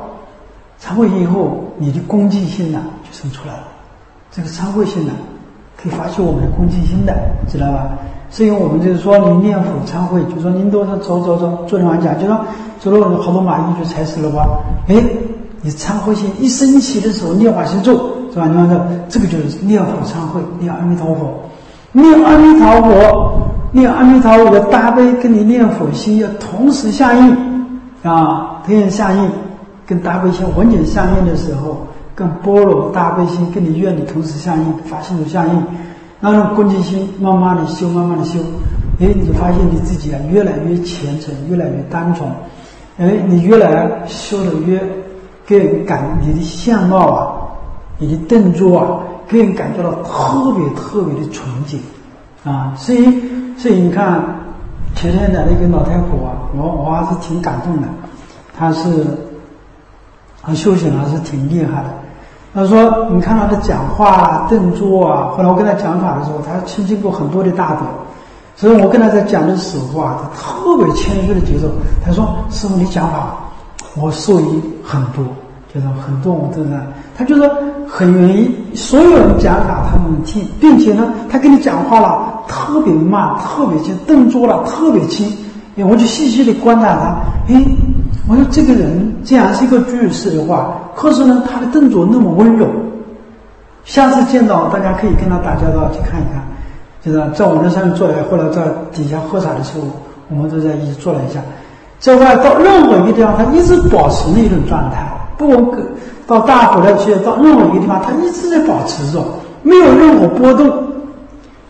你的恭敬心就生出来了。这个忏悔心可以发起我们的恭敬心的，知道吧？所以我们就是说，你念佛忏悔，就说您都是走，昨天晚上讲，就说走了好多蚂蚁就踩死了吧？你忏悔心一升起的时候，念法心咒，是吧？你看这个就是念佛忏悔，念阿弥陀佛，念阿弥陀佛的大悲跟你念佛心要同时相应同时相应，跟大悲心完全相应的时候，跟般若大悲心跟你愿力同时相应，发心都相应。然后恭敬心慢慢的修，你就发现你自己越来越虔诚，越来越单纯，你越来修得越给人你的相貌你的动作给人感觉到特别的纯洁所以你看前天来了一个老太婆我还是挺感动的，她修行还是挺厉害的。他说你看他的讲话动作后来我跟他讲法的时候，他亲近过很多的大德，所以我跟他在讲的时候他特别谦虚的接受。他说师父你讲法我受益很多，就是很多我真的，他就是很愿意所有人讲法他能听，并且呢他跟你讲话特别慢，特别轻，动作特别轻。我就细细的观察他，我说这个人既然是一个居士的话，可是呢他的动作那么温柔，下次见到大家可以跟他打交道去看一看，就是在我们上面坐来，后来在底下喝茶的时候我们都在一起坐了一下。这外到任何一个地方他一直保持那种状态，不管到大佛来去到任何一个地方他一直在保持着，没有任何波动，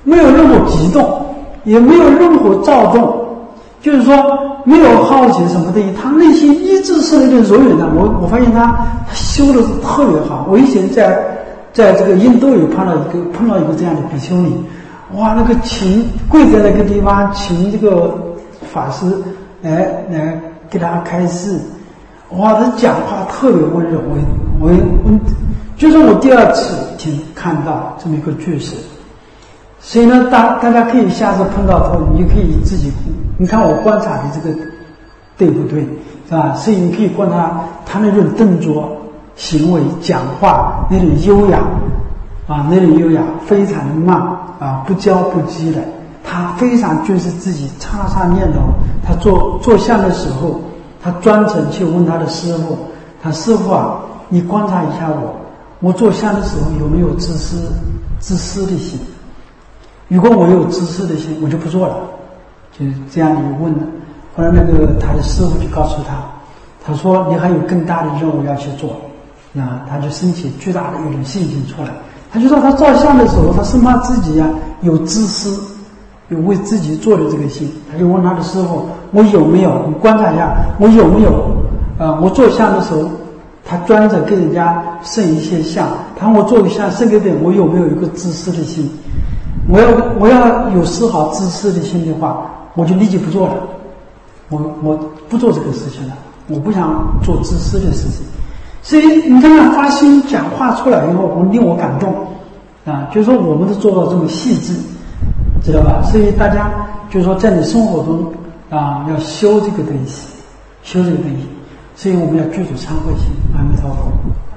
没有任何激动，也没有任何躁动，就是说没有好奇什么的，他内心一直是那个柔软的。我发现他修的是特别好。我以前在这个印度也碰到一个这样的比丘尼，哇，那个跪在那个地方请这个法师来给他开示，哇，他讲话特别温柔。我就是我第二次看到这么一个句式。所以呢，大家可以下次碰到他，你就可以自己，你看我观察的这个对不对，是吧？所以你可以观察他那种动作、行为、讲话那种优雅啊，那种优雅非常的慢啊，不骄不激的。他非常重视自己刹那念头。他做相的时候，他专程去问他的师父，他师父啊，你观察一下我做相的时候有没有自私的心？如果我有自私的心，我就不做了。就是这样一问了。后来他的师父就告诉他说你还有更大的任务要去做。那他就升起巨大的一种信心出来。他就说他照相的时候，他生怕自己有自私，有为自己做的这个心。他就问他的师父，我有没有？你观察一下，我有没有？我做相的时候，他专着给人家摄一些像，他让我做个相摄给别人，我有没有一个自私的心？我要有丝毫自私的心的话，我就立即不做了。我不做这个事情了，我不想做自私的事情。所以你看看发心讲话出来以后，令我感动啊！就是说我们都做到这么细致，知道吧？所以大家就是说在你生活中啊，要修这个东西，修这个东西。所以我们要具足忏悔心。阿弥陀佛。